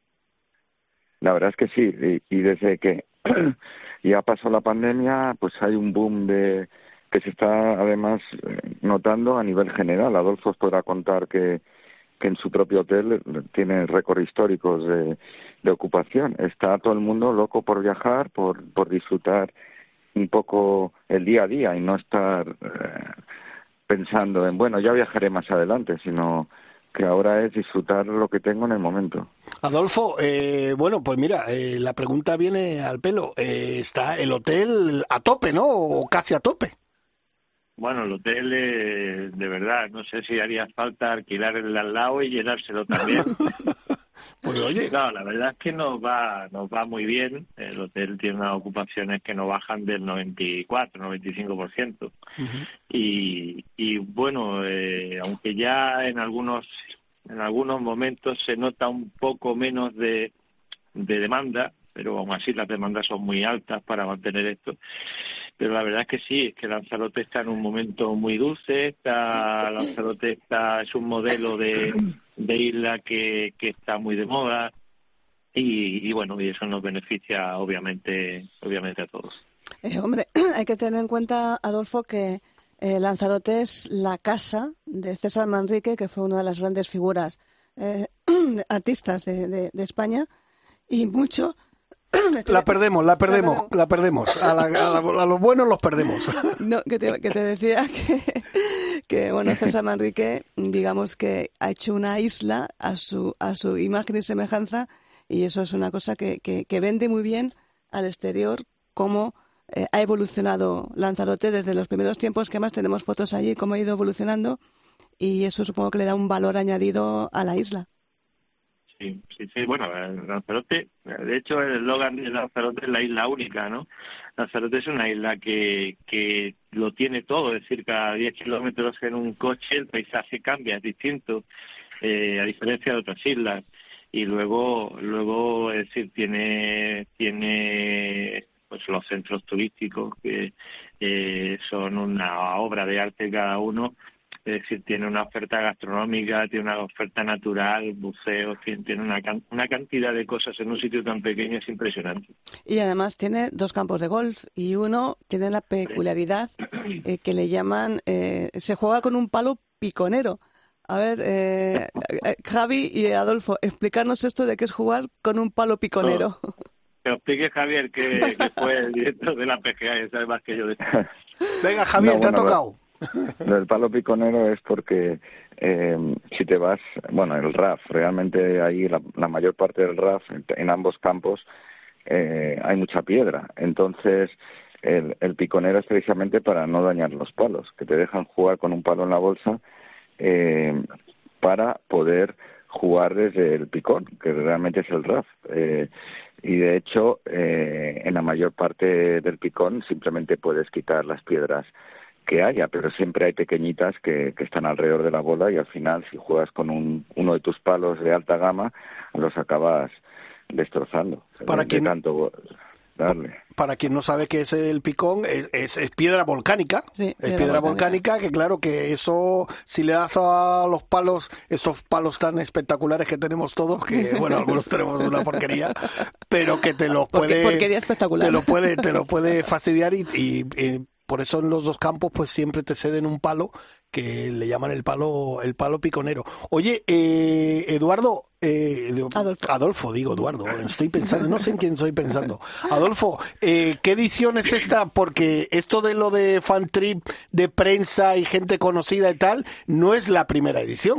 La verdad es que sí, y, y desde que ya pasó la pandemia, pues hay un boom de que se está además notando a nivel general. Adolfo os podrá contar que que en su propio hotel tiene récord históricos de, de ocupación. Está todo el mundo loco por viajar, por, por disfrutar un poco el día a día y no estar eh, pensando en, bueno, ya viajaré más adelante, sino que ahora es disfrutar lo que tengo en el momento.
Adolfo, eh, bueno, pues mira, eh, la pregunta viene al pelo. Eh, ¿Está el hotel a tope, no? ¿O casi a tope?
Bueno, el hotel, eh, de verdad, no sé si haría falta alquilar el de al lado y llenárselo también.
Pues oye.
No, la verdad es que nos va nos va muy bien. El hotel tiene unas ocupaciones que no bajan del noventa y cuatro, noventa y cinco por ciento. Uh-huh. Y, y bueno, eh, aunque ya en algunos en algunos momentos se nota un poco menos de, de demanda, pero aún así las demandas son muy altas para mantener esto. Pero la verdad es que sí, es que Lanzarote está en un momento muy dulce, está, Lanzarote está, es un modelo de, de isla que, que está muy de moda y, y bueno, y eso nos beneficia obviamente obviamente a todos.
Eh, hombre, hay que tener en cuenta, Adolfo, que eh, Lanzarote es la casa de César Manrique, que fue una de las grandes figuras eh, artistas de, de, de España, y mucho...
La perdemos, la perdemos, la perdemos. A, la, a, la, a los buenos los perdemos.
No, que te, que te decía que, que, bueno, César Manrique, digamos que ha hecho una isla a su a su imagen y semejanza, y eso es una cosa que, que, que vende muy bien al exterior, cómo eh, ha evolucionado Lanzarote desde los primeros tiempos, que además tenemos fotos allí, cómo ha ido evolucionando, y eso supongo que le da un valor añadido a la isla.
Sí, sí, sí, bueno, Lanzarote, de hecho el eslogan de Lanzarote es la isla única, ¿no? Lanzarote es una isla que, que lo tiene todo, es decir, cada diez kilómetros en un coche el paisaje cambia, es distinto, eh, a diferencia de otras islas. Y luego, luego es decir, tiene, tiene pues los centros turísticos que eh, son una obra de arte cada uno. Es decir, tiene una oferta gastronómica, tiene una oferta natural, buceo, tiene, tiene una, una cantidad de cosas en un sitio tan pequeño, es impresionante.
Y además tiene dos campos de golf y uno tiene la peculiaridad eh, que le llaman, eh, se juega con un palo piconero. A ver, eh, Javi y Adolfo, explicarnos esto de qué es jugar con un palo piconero.
Oh, que lo explique Javier, que, que fue el director de la P G A, y sabe más que yo de esto.
Venga, Javier, no, bueno, te ha tocado.
Lo del palo piconero es porque eh, si te vas, bueno, el R A F, realmente ahí la, la mayor parte del R A F, en, en ambos campos, eh, hay mucha piedra. Entonces, el, el piconero es precisamente para no dañar los palos, que te dejan jugar con un palo en la bolsa eh, para poder jugar desde el picón, que realmente es el R A F. Eh, y de hecho, eh, en la mayor parte del picón simplemente puedes quitar las piedras que haya, pero siempre hay pequeñitas que, que están alrededor de la bola y al final si juegas con un, uno de tus palos de alta gama los acabas destrozando.
Para
de,
quien,
de tanto darle.
Para quien no sabe qué es el picón, es, es, es piedra volcánica,
sí,
es
piedra,
piedra
volcánica.
volcánica, que claro que eso, si le das a los palos, estos palos tan espectaculares que tenemos todos, que bueno, algunos tenemos una porquería, pero que te los puede,
porquería espectacular.
te lo puede, te lo puede fastidiar y, y, y por eso en los dos campos pues siempre te ceden un palo que le llaman el palo el palo piconero. Oye, eh, Eduardo, eh,
Adolfo.
Adolfo, digo Eduardo, estoy pensando, no sé en quién estoy pensando. Adolfo, eh, ¿qué edición es esta? Porque esto de lo de fan trip, de prensa y gente conocida y tal, no es la primera edición.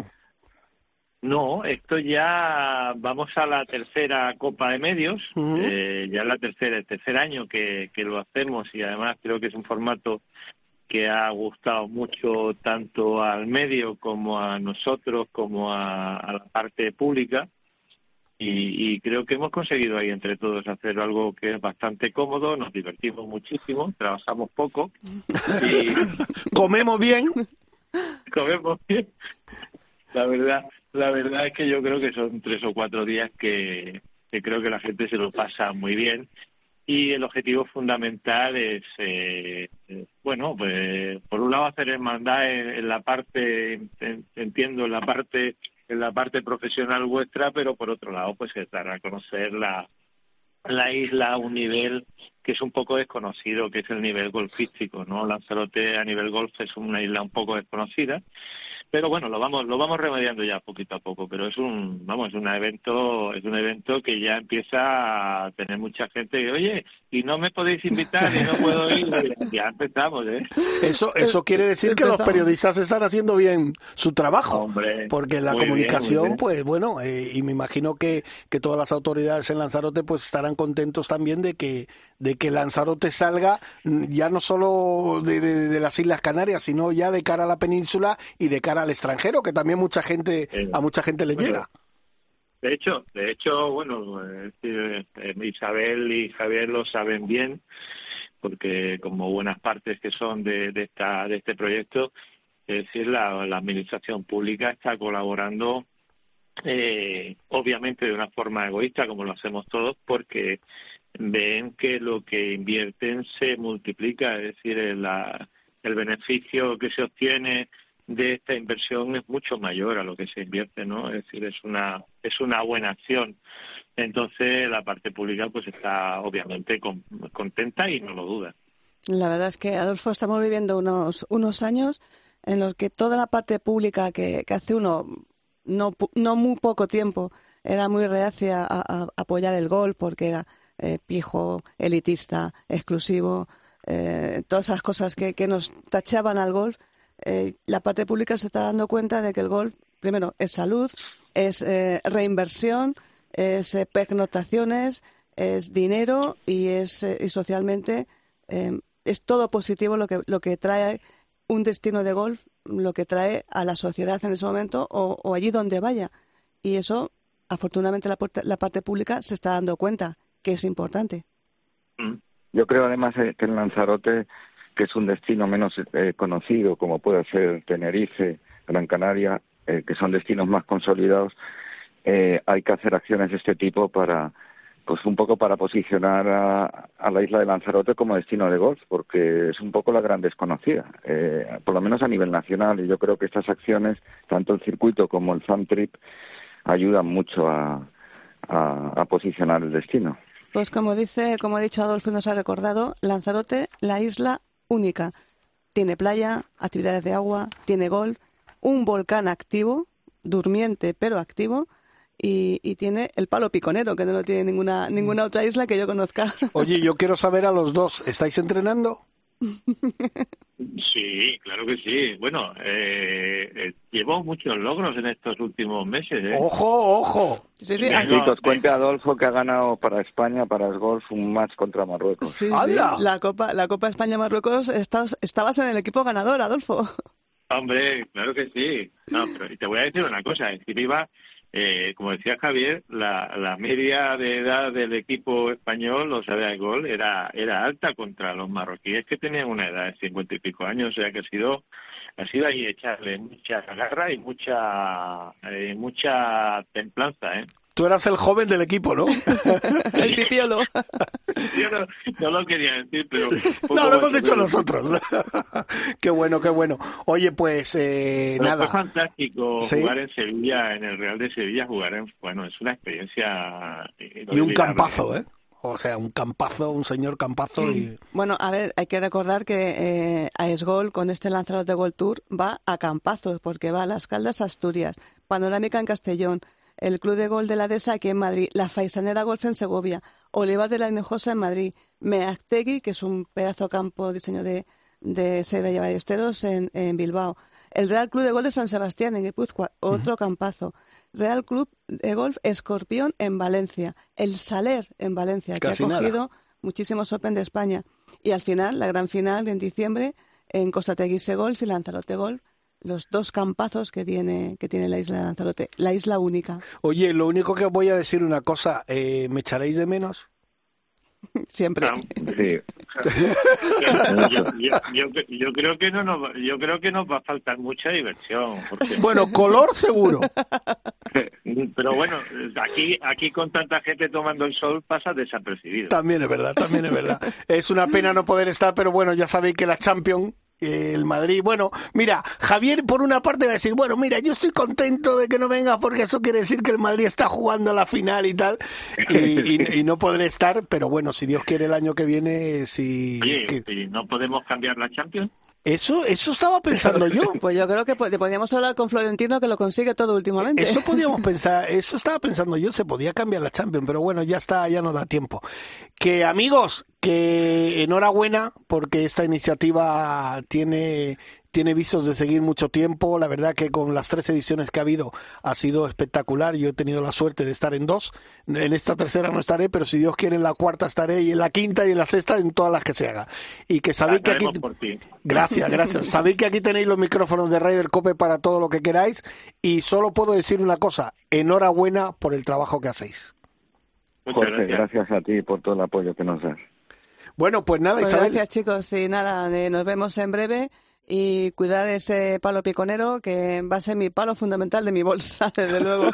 No, esto ya vamos a la tercera Copa de Medios, uh-huh. eh, ya es la tercera, el tercer año que, que lo hacemos y además creo que es un formato que ha gustado mucho tanto al medio como a nosotros, como a, a la parte pública y, y creo que hemos conseguido ahí entre todos hacer algo que es bastante cómodo, nos divertimos muchísimo, trabajamos poco y
comemos bien,
comemos bien, la verdad. La verdad es que yo creo que son tres o cuatro días que, que creo que la gente se lo pasa muy bien y el objetivo fundamental es, eh, bueno, pues por un lado hacer hermandad en, en la parte, en, entiendo, en la parte en la parte profesional vuestra, pero por otro lado pues es dar a conocer la, la isla a un nivel que es un poco desconocido, que es el nivel golfístico, ¿no? Lanzarote a nivel golf es una isla un poco desconocida, pero bueno, lo vamos lo vamos remediando ya poquito a poco, pero es un vamos, es un evento, es un evento que ya empieza a tener mucha gente que, oye, y no me podéis invitar y no puedo ir, ya empezamos, ¿eh?
Eso eso quiere decir que los periodistas están haciendo bien su trabajo,
hombre,
porque la comunicación, bien, bien. pues bueno, eh, y me imagino que que todas las autoridades en Lanzarote pues estarán contentos también de que de que Lanzarote salga ya no solo de, de, de las Islas Canarias, sino ya de cara a la península y de cara al extranjero, que también mucha gente eh, a mucha gente le
bueno,
llega.
De hecho, de hecho, bueno, eh, Isabel y Javier lo saben bien, porque como buenas partes que son de, de esta de este proyecto, es decir, la, la administración pública está colaborando eh, obviamente de una forma egoísta, como lo hacemos todos, porque ven que lo que invierten se multiplica, es decir, la, el beneficio que se obtiene de esta inversión es mucho mayor a lo que se invierte, ¿no? Es decir, es una es una buena acción. Entonces, la parte pública pues está obviamente con, contenta y no lo duda.
La verdad es que, Adolfo, estamos viviendo unos unos años en los que toda la parte pública que, que hace uno no no muy poco tiempo era muy reacia a, a apoyar el golf porque era eh, pijo, elitista, exclusivo, eh, todas esas cosas que, que nos tachaban al golf. Eh, la parte pública se está dando cuenta de que el golf, primero, es salud, es eh, reinversión, es eh, pernotaciones, es dinero y es eh, y socialmente eh, es todo positivo lo que lo que trae un destino de golf, lo que trae a la sociedad en ese momento o, o allí donde vaya. Y eso, afortunadamente, la, la parte pública se está dando cuenta que es importante.
Yo creo además que en Lanzarote, que es un destino menos eh, conocido, como puede ser Tenerife, Gran Canaria, eh, que son destinos más consolidados, eh, hay que hacer acciones de este tipo para pues un poco para posicionar a, a la isla de Lanzarote como destino de golf, porque es un poco la gran desconocida, eh, por lo menos a nivel nacional, y yo creo que estas acciones, tanto el circuito como el Fan Trip, ayudan mucho a, a, a posicionar el destino.
Pues como dice, como ha dicho Adolfo y nos ha recordado, Lanzarote, la isla única. Tiene playa, actividades de agua, tiene golf, un volcán activo, durmiente pero activo, y, y tiene el palo piconero, que no lo tiene ninguna ninguna otra isla que yo conozca.
Oye, yo quiero saber a los dos, ¿estáis entrenando?
Sí, claro que sí. Bueno, eh, eh, llevo muchos logros en estos últimos meses. ¿eh?
¡Ojo, ojo!
Sí, sí. Sí, que os cuente Adolfo que ha ganado para España, para el golf, un match contra Marruecos.
Sí, sí. La Copa, la Copa España-Marruecos, estás, estabas en el equipo ganador, Adolfo.
Hombre, claro que sí. No, pero te voy a decir una cosa. Encima iba, eh, como decía Javier, la, la media de edad del equipo español, o sea, de gol, era era alta contra los marroquíes, que tenían una edad de cincuenta y pico años. O sea, que ha sido ha sido ahí echarle mucha garra y mucha eh, mucha templanza, ¿eh?
Tú eras el joven del equipo, ¿no?
El pipiolo.
Yo no, no lo quería decir, pero...
No, lo hemos dicho nosotros. Qué bueno, qué bueno. Oye, pues eh,
pero
nada.
Fue fantástico
¿Sí?
jugar en Sevilla, en el Real de Sevilla, jugar en... Bueno, es una experiencia...
Y un campazo, ¿eh? O sea, un campazo, un señor campazo.
Sí.
Y...
Bueno, a ver, hay que recordar que eh, AESGOL con este Lanzarote Golf Tour va a campazos, porque va a Las Caldas, Asturias, Panorámica en Castellón, el Club de Golf de la Dehesa aquí en Madrid, la Faisanera Golf en Segovia, Olivar de la Hinojosa en Madrid, Meaztegui, que es un pedazo campo diseño de, de Sevilla Ballesteros en, en Bilbao, el Real Club de Golf de San Sebastián en Guipúzcoa, otro uh-huh. campazo, Real Club de Golf Escorpión en Valencia, el Saler en Valencia, Casi que ha cogido nada. muchísimos Open de España, y al final, la gran final en diciembre en Costateguise Golf y Lanzarote Golf, los dos campazos que tiene que tiene la isla de Lanzarote, la isla única.
Oye, lo único que os voy a decir una cosa, eh, ¿me echaréis de menos?
Siempre.
Ah, sí. yo, yo, yo, yo creo que no nos, yo creo que nos va a faltar mucha diversión. Porque...
Bueno, color seguro.
Pero bueno, aquí aquí con tanta gente tomando el sol pasa desapercibido.
También es verdad, también es verdad. Es una pena no poder estar, pero bueno, ya sabéis que la Champions, el Madrid, bueno, mira, Javier por una parte va a decir, bueno, mira, yo estoy contento de que no vengas porque eso quiere decir que el Madrid está jugando la final y tal, y, y, y no podré estar, pero bueno, si Dios quiere el año que viene, si...
Oye,
que...
¿no podemos cambiar la Champions?
Eso, eso estaba pensando yo.
Pues yo creo que podríamos hablar con Florentino, que lo consigue todo últimamente.
Eso podíamos pensar, eso estaba pensando yo, se podía cambiar la Champions, pero bueno, ya está, ya no da tiempo. Que amigos, que enhorabuena, porque esta iniciativa tiene... tiene visos de seguir mucho tiempo. La verdad que con las tres ediciones que ha habido ha sido espectacular. Yo he tenido la suerte de estar en dos. En esta tercera no estaré, pero si Dios quiere en la cuarta estaré, y en la quinta y en la sexta, en todas las que se haga. Y que sabéis que aquí... Gracias, gracias. Sabéis que aquí tenéis los micrófonos de Ryder Cope para todo lo que queráis. Y solo puedo decir una cosa. Enhorabuena por el trabajo que hacéis.
Jorge, gracias. gracias a ti por todo el apoyo que nos das.
Bueno, pues nada,
pues
Isabel.
Gracias, chicos. Y nada, nos vemos en breve. Y cuidar ese palo piconero, que va a ser mi palo fundamental de mi bolsa, desde luego.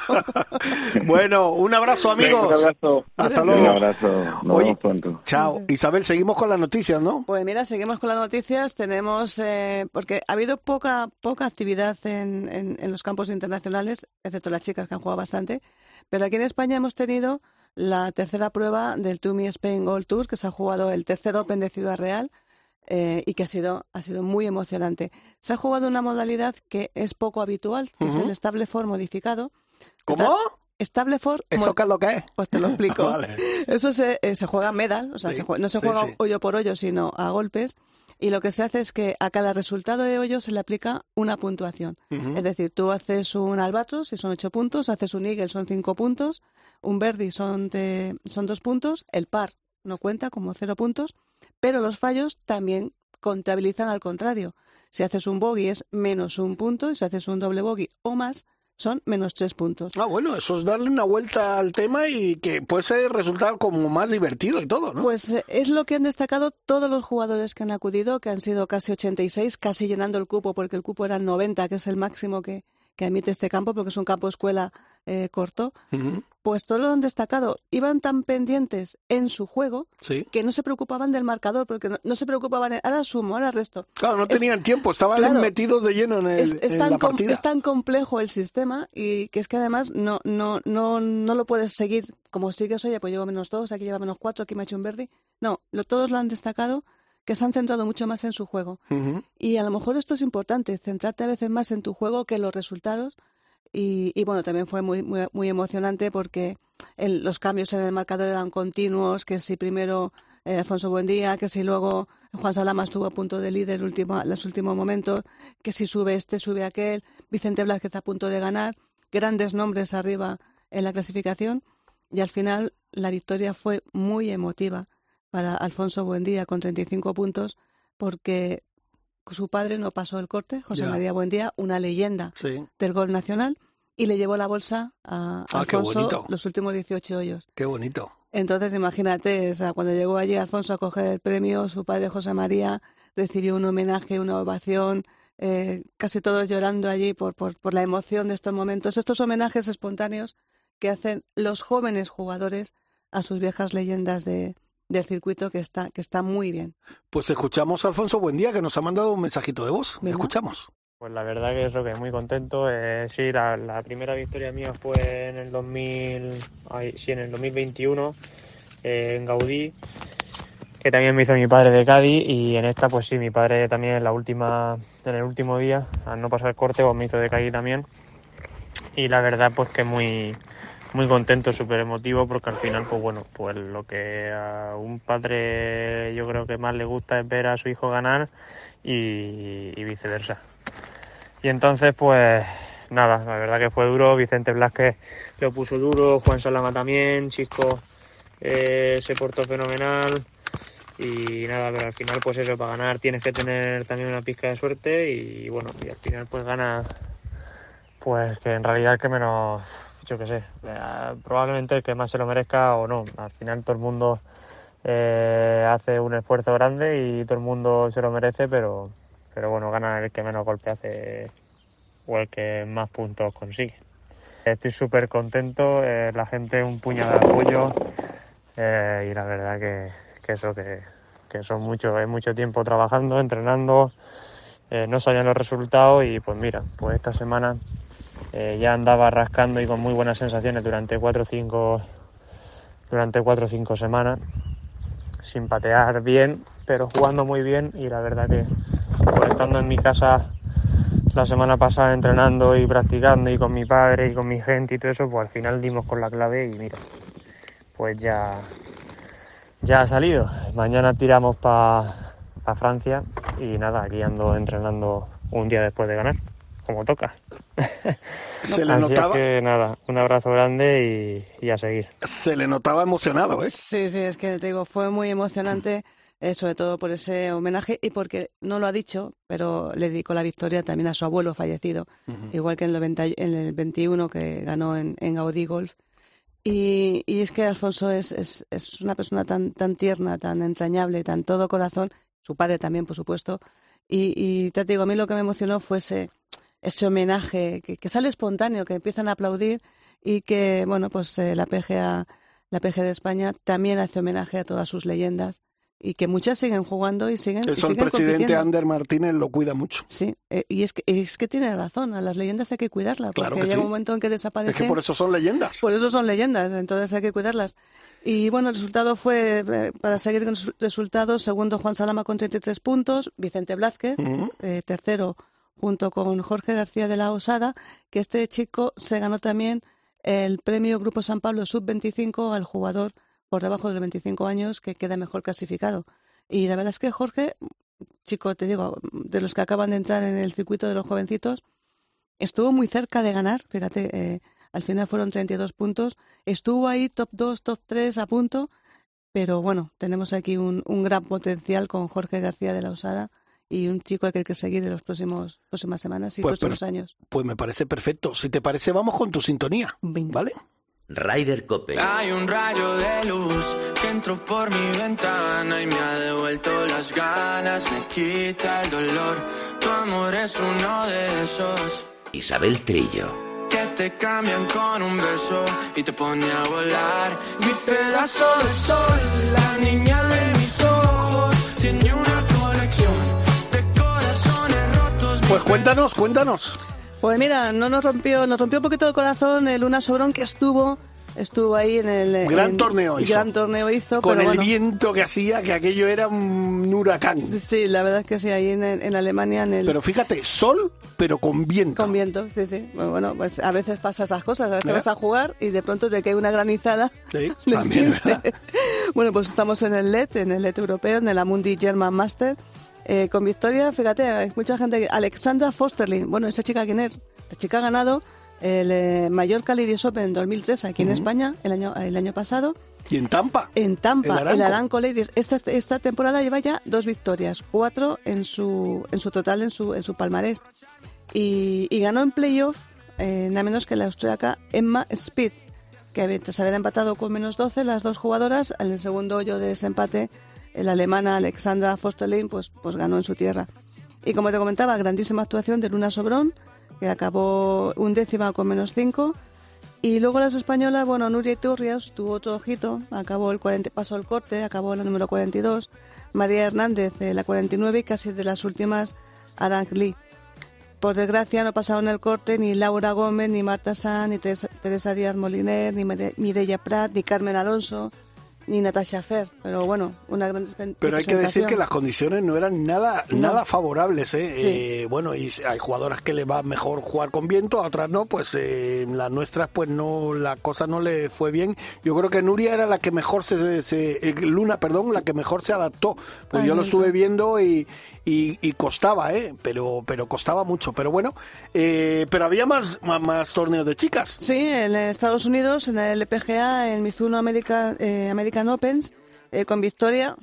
Bueno, un abrazo, amigos.
Un abrazo.
Hasta luego.
Un abrazo. Nos
Oye,
vemos pronto.
Chao. Isabel, seguimos con las noticias, ¿no?
Pues mira, seguimos con las noticias. Tenemos, eh, porque ha habido poca poca actividad en, en, en los campos internacionales, excepto las chicas que han jugado bastante. Pero aquí en España hemos tenido la tercera prueba del Tumi Spain Gold Tour, que se ha jugado el tercer Open de Ciudad Real. Eh, y que ha sido ha sido muy emocionante. Se ha jugado una modalidad que es poco habitual, que uh-huh. es el Stableford modificado.
¿Cómo?
Stableford.
¿Eso qué es lo que es?
Pues te lo explico.
Vale.
Eso se, eh, se juega medal, o sea,
sí,
se juega, no se juega
sí, sí.
hoyo por hoyo, sino a golpes. Y lo que se hace es que a cada resultado de hoyo se le aplica una puntuación. Uh-huh. Es decir, tú haces un albatros y son ocho puntos, haces un eagle son cinco puntos, un birdie son, de, son dos puntos, el par no cuenta como cero puntos, pero los fallos también contabilizan al contrario. Si haces un bogey es menos un punto, y si haces un doble bogey o más, son menos tres puntos.
Ah, bueno, eso es darle una vuelta al tema y que puede ser resultar como más divertido y todo, ¿no?
Pues es lo que han destacado todos los jugadores que han acudido, que han sido casi ochenta y seis, casi llenando el cupo, porque el cupo era noventa, que es el máximo que, que admite este campo, porque es un campo escuela eh, corto,
uh-huh.
pues todos lo han destacado. Iban tan pendientes en su juego
sí.
que no se preocupaban del marcador, porque no, no se preocupaban, en, ahora sumo, ahora resto.
Claro, no tenían es, tiempo, estaban claro, metidos de lleno en, el,
es, es
en
tan
la partida.
Com, es tan complejo el sistema y que es que además no no no no lo puedes seguir como sigues, oye, pues llevo menos dos, aquí lleva menos cuatro, aquí me ha hecho un verde. No, lo, todos lo han destacado, que se han centrado mucho más en su juego.
Uh-huh.
Y a lo mejor esto es importante, centrarte a veces más en tu juego que en los resultados. Y, y bueno, también fue muy muy, muy emocionante porque el, los cambios en el marcador eran continuos, que si primero eh, Alfonso Buendía, que si luego Juan Salama estuvo a punto de líder último, en los últimos momentos, que si sube este, sube aquel, Vicente Blázquez a punto de ganar, grandes nombres arriba en la clasificación, y al final la victoria fue muy emotiva para Alfonso Buendía con treinta y cinco puntos, porque su padre no pasó el corte, José yeah. María Buendía, una leyenda
sí.
del golf nacional, y le llevó la bolsa a
ah,
Alfonso los últimos dieciocho hoyos.
Qué bonito.
Entonces, imagínate, o sea, cuando llegó allí Alfonso a coger el premio, su padre José María recibió un homenaje, una ovación, eh, casi todos llorando allí por, por, por la emoción de estos momentos, estos homenajes espontáneos que hacen los jóvenes jugadores a sus viejas leyendas de, del circuito, que está, que está muy bien.
Pues escuchamos a Alfonso Buendía, que nos ha mandado un mensajito de voz.
¿Verdad?
Escuchamos.
Pues la verdad que eso, que muy contento. Eh, sí, la, la primera victoria mía fue en el dos mil, ay, sí, en el dos mil veintiuno, eh, en Gaudí, que también me hizo mi padre de Cádiz, y en esta pues sí, mi padre también en la última, en el último día, al no pasar el corte, pues me hizo de Cádiz también. Y la verdad pues que muy muy contento, súper emotivo, porque al final pues bueno, pues lo que a un padre yo creo que más le gusta es ver a su hijo ganar y, y viceversa. Y entonces pues nada, la verdad que fue duro, Vicente Blázquez lo puso duro, Juan Salama también, Chisco eh, se portó fenomenal. Y nada, pero al final pues eso, para ganar tienes que tener también una pizca de suerte, y bueno, y al final pues gana pues que en realidad el que menos, yo qué sé, probablemente el que más se lo merezca o no. Al final todo el mundo eh, hace un esfuerzo grande y todo el mundo se lo merece, pero, pero bueno, gana el que menos golpe hace o el que más puntos consigue. Estoy súper contento, eh, la gente un puñado de apoyo eh, y la verdad que, que eso, que, que son mucho, es mucho tiempo trabajando, entrenando, eh, no salían los resultados y pues mira, pues esta semana Eh, ya andaba rascando y con muy buenas sensaciones durante cuatro o cinco durante cuatro o cinco semanas, sin patear bien, pero jugando muy bien. Y la verdad que pues, estando en mi casa la semana pasada entrenando y practicando y con mi padre y con mi gente y todo eso, pues al final dimos con la clave y mira, pues ya ya ha salido. Mañana tiramos para pa Francia y nada, aquí ando entrenando un día después de ganar, como toca.
Se le
Así
notaba.
Es que nada, un abrazo grande y, y a seguir.
Se le notaba emocionado, ¿eh?
Sí, sí, es que te digo, fue muy emocionante, eh, sobre todo por ese homenaje y porque no lo ha dicho, pero le dedicó la victoria también a su abuelo fallecido, uh-huh. igual que en el, noventa, en el veintiuno que ganó en, en Gaudí Golf. Y, y es que Alfonso es, es, es una persona tan, tan tierna, tan entrañable, tan todo corazón, su padre también, por supuesto. Y, y te digo, a mí lo que me emocionó fue ese, ese homenaje que, que sale espontáneo, que empiezan a aplaudir y que, bueno, pues eh, la P G A, la P G de España también hace homenaje a todas sus leyendas y que muchas siguen jugando y siguen
Eso
y siguen
el presidente
compitiendo.
Ander Martínez lo cuida mucho.
Sí, eh, y es que, es que tiene razón, a las leyendas hay que cuidarlas, porque
claro que
llega
sí.
un momento en que desaparecen.
Es que por eso son leyendas.
Por eso son leyendas, entonces hay que cuidarlas. Y bueno, el resultado fue, eh, para seguir con los resultados, segundo Juan Salama con treinta y tres puntos, Vicente Blázquez, uh-huh. eh, tercero junto con Jorge García de la Osada, que este chico se ganó también el premio Grupo San Pablo sub veinticinco al jugador por debajo de los veinticinco años que queda mejor clasificado. Y la verdad es que Jorge, chico, te digo, de los que acaban de entrar en el circuito de los jovencitos, estuvo muy cerca de ganar, fíjate, eh, al final fueron treinta y dos puntos, estuvo ahí top dos, top tres a punto, pero bueno, tenemos aquí un, un gran potencial con Jorge García de la Osada y un chico que hay que seguir en las próximas semanas y pues, próximos
pero,
años.
Pues me parece perfecto. Si te parece, vamos con tu sintonía, Venga. ¿Vale?
Ryder Cope.
Hay un rayo de luz que entró por mi ventana y me ha devuelto las ganas, me quita el dolor. Tu amor es uno de esos
Isabel Trillo.
Que te cambian con un beso y te pone a volar. Mi pedazo de sol, la niña de mis ojos, tiene una colección de corazones rotos.
Pues cuéntanos, cuéntanos.
Pues mira, no nos rompió, nos rompió un poquito el corazón el Luna Sobrón, que estuvo, estuvo ahí en el
gran
en,
torneo hizo.
Gran torneo hizo,
con
pero
el
bueno,
viento que hacía, que aquello era un huracán.
Sí, la verdad es que sí, ahí en, en Alemania en el.
Pero fíjate, sol, pero con viento.
Con viento, sí, sí. Bueno, pues a veces pasa esas cosas, a veces
¿Eh?
vas a jugar y de pronto te cae una granizada.
Sí, también, ¿verdad?
Bueno, pues estamos en el L E D, en el L E D europeo, en el Amundi German Master. Eh, con victoria, fíjate, hay mucha gente que... Alexandra Fosterlin, bueno, ¿esta chica quién es? Esta chica ha ganado el eh, Mallorca Ladies Open dos mil tres aquí uh-huh. en España el año el año pasado.
¿Y en Tampa?
En Tampa,
el Aranco,
el Aranco Ladies. Esta, esta temporada lleva ya dos victorias, cuatro en su en su total, en su en su palmarés. Y, y ganó en playoff eh, nada menos que la austríaca Emma Speed, que tras haber empatado con menos doce las dos jugadoras, en el segundo hoyo de desempate la alemana Alexandra Fosterlin pues, pues ganó en su tierra. Y como te comentaba, grandísima actuación de Luna Sobrón, que acabó undécima con menos cinco. Y luego las españolas, bueno, Nuria Iturrias tuvo otro ojito, acabó el cuarenta, pasó el corte, acabó la número cuarenta y dos. María Hernández, eh, la cuarenta y nueve, y casi de las últimas, Arang Lee. Por desgracia no pasaron el corte ni Laura Gómez, ni Marta Sanz, ni Teresa, Teresa Díaz Moliner, ni Mireia Prat, ni Carmen Alonso, ni Natasha Fer, pero bueno, una gran presentación.
Pero hay que decir que las condiciones no eran nada no. nada favorables, ¿eh?
Sí.
Eh, bueno, y hay jugadoras que le va mejor jugar con viento, a otras no, pues eh, las nuestras pues no, la cosa no le fue bien. Yo creo que Nuria era la que mejor se, se eh, Luna, perdón, la que mejor se adaptó, pues Ay, yo lo estuve viendo y, y, y costaba, ¿eh? Pero, pero costaba mucho, pero bueno, eh, pero había más, más, más torneos de chicas.
Sí, en Estados Unidos, en el L P G A, en Mizuno America, eh, American Opens, eh, con victoria.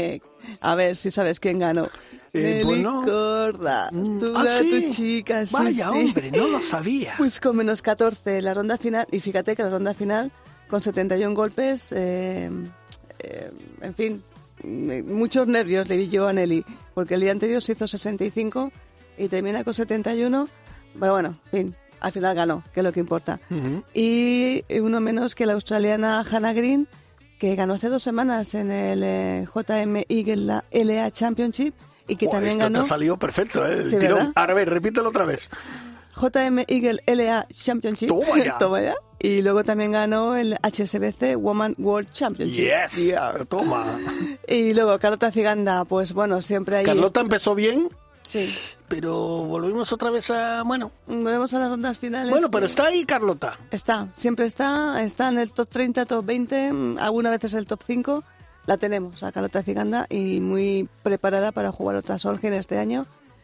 A ver si sabes quién ganó.
Eh,
Nelly
bueno.
Corda, tu,
ah, sí.
tu chica, sí,
Vaya,
sí.
hombre, no lo sabía.
Pues con menos catorce la ronda final, y fíjate que la ronda final con setenta y uno golpes, eh, eh, en fin, muchos nervios le vi yo a Nelly, porque el día anterior se hizo sesenta y cinco y termina con setenta y uno, pero bueno, en fin, al final ganó, que es lo que importa.
Uh-huh.
Y uno menos que la australiana Hannah Green, que ganó hace dos semanas en el eh, J M Eagle L A Championship, y que
oh,
también
esto
ganó...
te ha salido perfecto, ¿eh? El
Sí,
tirón. A ver, repítelo otra vez.
J M Eagle L A Championship.
Toma ya.
Toma ya. Y luego también ganó el H S B C Women World Championship.
Yes, yeah. Toma.
Y luego Carlota Ciganda, pues bueno, siempre ahí...
Carlota
est-
empezó bien,
Sí.
pero volvimos otra vez a... Bueno,
Volvemos a las rondas finales.
bueno pero
que-
está ahí Carlota.
Está, siempre está, está en el top treinta, top veinte, algunas veces el top cinco. La tenemos a Carlota Ciganda y muy preparada para jugar otra Solheim este año.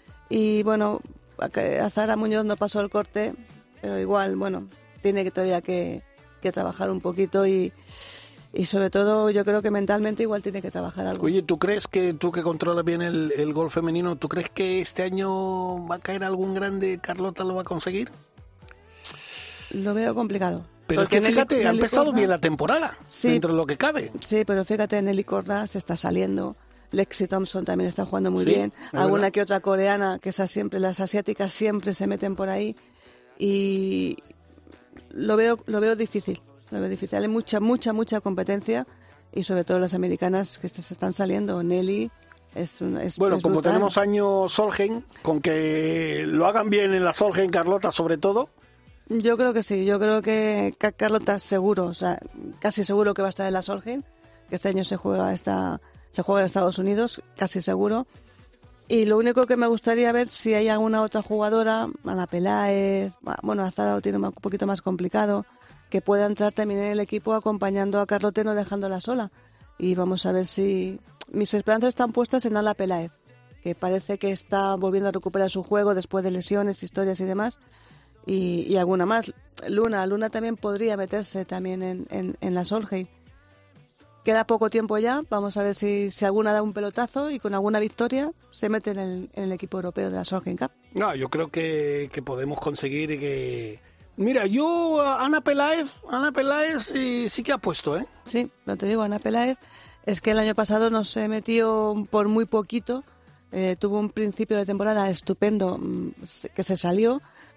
Y bueno, a que- a Zara Muñoz no pasó el corte, pero igual, bueno, tiene que todavía que, que trabajar un poquito y, y sobre todo yo creo que mentalmente igual tiene que trabajar algo.
Oye, ¿tú crees que tú que controlas bien el, el golf femenino, ¿tú crees que este año va a caer algún grande? ¿Carlota lo va a conseguir?
Lo veo complicado.
Pero es
Porque
que fíjate,
Nelly-
ha
Nelly
empezado
Corda-
bien la temporada,
Sí.
dentro de lo que cabe.
Sí, pero fíjate, Nelly Corda se está saliendo. Lexi Thompson también está jugando muy
Sí,
bien.
es
Alguna
verdad.
que otra coreana, que esas siempre, las asiáticas siempre se meten por ahí. Y lo veo, lo veo difícil. Lo veo difícil. Hay mucha, mucha, mucha competencia. Y sobre todo las americanas que se están saliendo. Nelly es un, es,
Bueno,
es
como
brutal.
tenemos año Solheim, con que lo hagan bien en la Solheim, Carlota, sobre todo.
Yo creo que sí, yo creo que Ca- Carlota seguro, o sea, casi seguro que va a estar en la Solheim, que este año se juega esta, se juega en Estados Unidos, casi seguro. Y lo único que me gustaría ver si hay alguna otra jugadora, Ana Peláez, bueno, Azara lo tiene un poquito más complicado, que pueda entrar también en el equipo acompañando a Carlota, no dejándola sola. Y vamos a ver si... Mis esperanzas están puestas en Ana Peláez, que parece que está volviendo a recuperar su juego después de lesiones, historias y demás. Y, y alguna más. Luna, Luna también podría meterse también en, en, en la Solheim. Queda poco tiempo ya, vamos a ver si, si alguna da un pelotazo y con alguna victoria se mete en el, en el equipo europeo de la Solheim Cup.
No, yo creo que, que podemos conseguir que... Mira, yo, a Ana Peláez, Ana Peláez eh, sí que ha puesto, ¿eh?
Sí, lo te digo, Ana Peláez, es que el año pasado no se metió por muy poquito, eh, tuvo un principio de temporada estupendo, que se salió,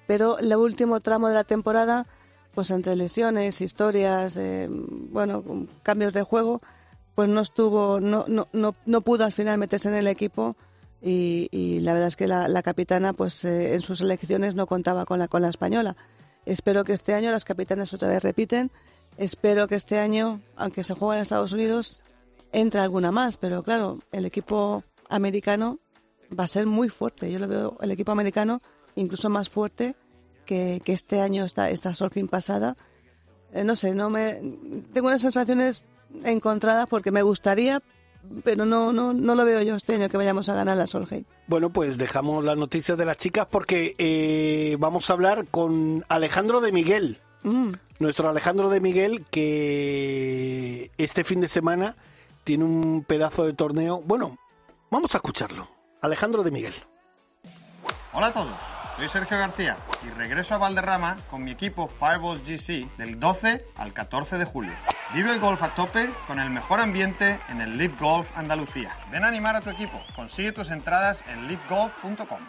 pero el último tramo de la temporada, pues entre lesiones, historias, eh, bueno, cambios de juego, pues no estuvo, no, no, no, no pudo al final meterse en el equipo y, y la verdad es que la, la capitana, pues eh, en sus elecciones no contaba con la, con la española. Espero que este año las capitanas otra vez repiten, espero que este año, aunque se juega en Estados Unidos, entre alguna más, pero claro, el equipo americano va a ser muy fuerte. Yo lo veo, el equipo americano, incluso más fuerte que, que este año, esta, esta Solheim pasada. Eh, no sé, no me tengo unas sensaciones encontradas porque me gustaría, pero no, no, no lo veo yo este año que vayamos a ganar la Solheim.
Bueno, pues dejamos las noticias de las chicas porque eh, vamos a hablar con Alejandro de Miguel. Mm. Nuestro Alejandro de Miguel, que este fin de semana tiene un pedazo de torneo. Bueno, vamos a escucharlo. Alejandro de Miguel.
Hola a todos, soy Sergio García y regreso a Valderrama con mi equipo Fireballs G C del doce al catorce de julio. Vive el golf a tope con el mejor ambiente en el Live Golf Andalucía. Ven a animar a tu equipo, consigue tus entradas en live golf punto com.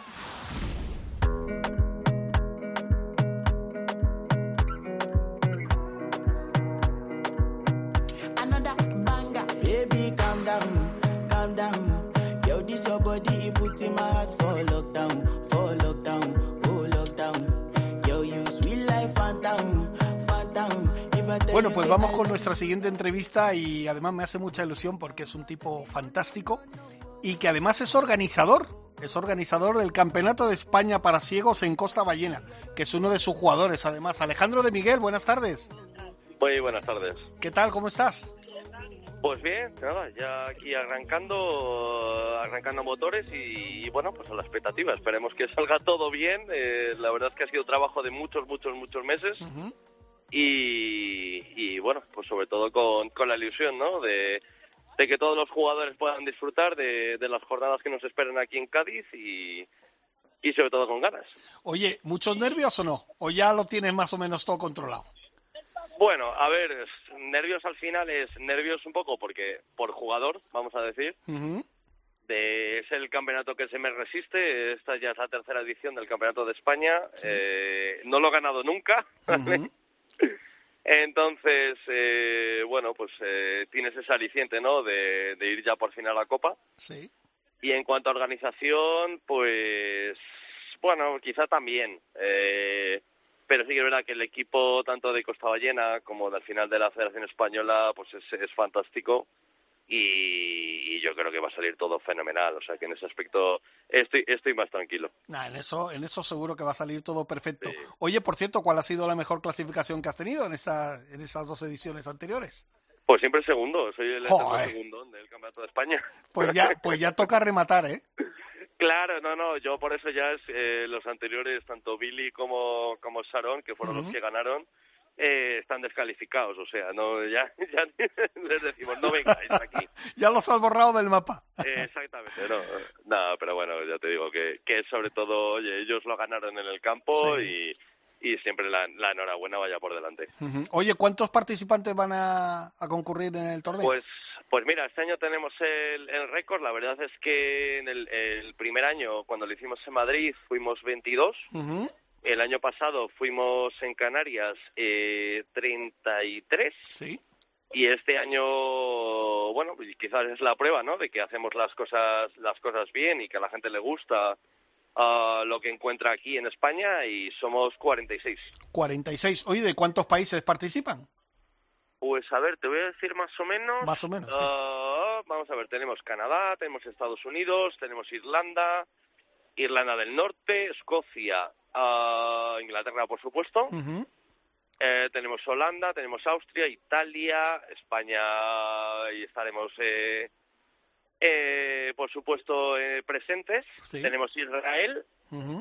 Bueno, pues vamos con nuestra siguiente entrevista y además me hace mucha ilusión porque es un tipo fantástico y que además es organizador, es organizador del Campeonato de España para Ciegos en Costa Ballena, que es uno de sus jugadores además. Alejandro de Miguel, buenas tardes.
Muy buenas tardes.
¿Qué tal? ¿Cómo estás?
Pues bien, nada, ya aquí arrancando arrancando motores y, y bueno, pues a la expectativa. Esperemos que salga todo bien. Eh, la verdad es que ha sido trabajo de muchos, muchos, muchos meses. Uh-huh. Y, y bueno, pues sobre todo con, con la ilusión, ¿no? De, de que todos los jugadores puedan disfrutar de, de las jornadas que nos esperan aquí en Cádiz y, y sobre todo con ganas.
Oye, ¿muchos nervios o no? ¿O ya lo tienes más o menos todo controlado?
Bueno, a ver, nervios al final es nervios un poco porque por jugador, vamos a decir. Uh-huh. De, es el campeonato que se me resiste. Esta ya es la tercera edición del Campeonato de España. Sí. Eh, no lo he ganado nunca. Uh-huh. Entonces, eh, bueno, pues eh, tienes ese aliciente, ¿no? De, de ir ya por fin a la Copa.
Sí.
Y en cuanto a organización, pues, bueno, quizá también. Eh, pero sí que es verdad que el equipo tanto de Costa Ballena como del final de la Federación Española, pues es, es fantástico. Y, y yo creo que va a salir todo fenomenal, o sea que en ese aspecto estoy estoy más tranquilo.
Nah, en eso en eso seguro que va a salir todo perfecto. Sí. Oye, por cierto, ¿cuál ha sido la mejor clasificación que has tenido en esa en esas dos ediciones anteriores?
Pues siempre segundo, soy el segundo del Campeonato de España.
Pues ya pues ya toca rematar, ¿eh?
Claro, no, no, yo por eso ya es, eh, los anteriores, tanto Billy como como Sharon, que fueron uh-huh. los que ganaron, Eh, están descalificados, o sea, no ya, ya les decimos, no vengáis aquí.
Ya los has borrado del mapa.
Eh, exactamente, no, no, pero bueno, ya te digo que, que sobre todo, oye, ellos lo ganaron en el campo sí. y, y siempre la, la enhorabuena vaya por delante.
Uh-huh. Oye, ¿cuántos participantes van a, a concurrir en el torneo?
Pues pues mira, este año tenemos el, el récord, la verdad es que en el, el primer año, cuando lo hicimos en Madrid, fuimos veintidós. Uh-huh. El año pasado fuimos en Canarias eh, treinta y tres.
Sí.
Y este año, bueno, pues quizás es la prueba, ¿no? De que hacemos las cosas las cosas bien y que a la gente le gusta uh, lo que encuentra aquí en España y somos cuarenta y seis.
cuarenta y seis. Oye, ¿de cuántos países participan?
Pues a ver, te voy a decir más o menos.
Más o menos, sí.
Uh, vamos a ver, tenemos Canadá, tenemos Estados Unidos, tenemos Irlanda, Irlanda del Norte, Escocia, Uh, Inglaterra, por supuesto. Uh-huh. Eh, tenemos Holanda, tenemos Austria, Italia, España y estaremos, eh, eh, por supuesto, eh, presentes. Sí. Tenemos Israel. Uh-huh.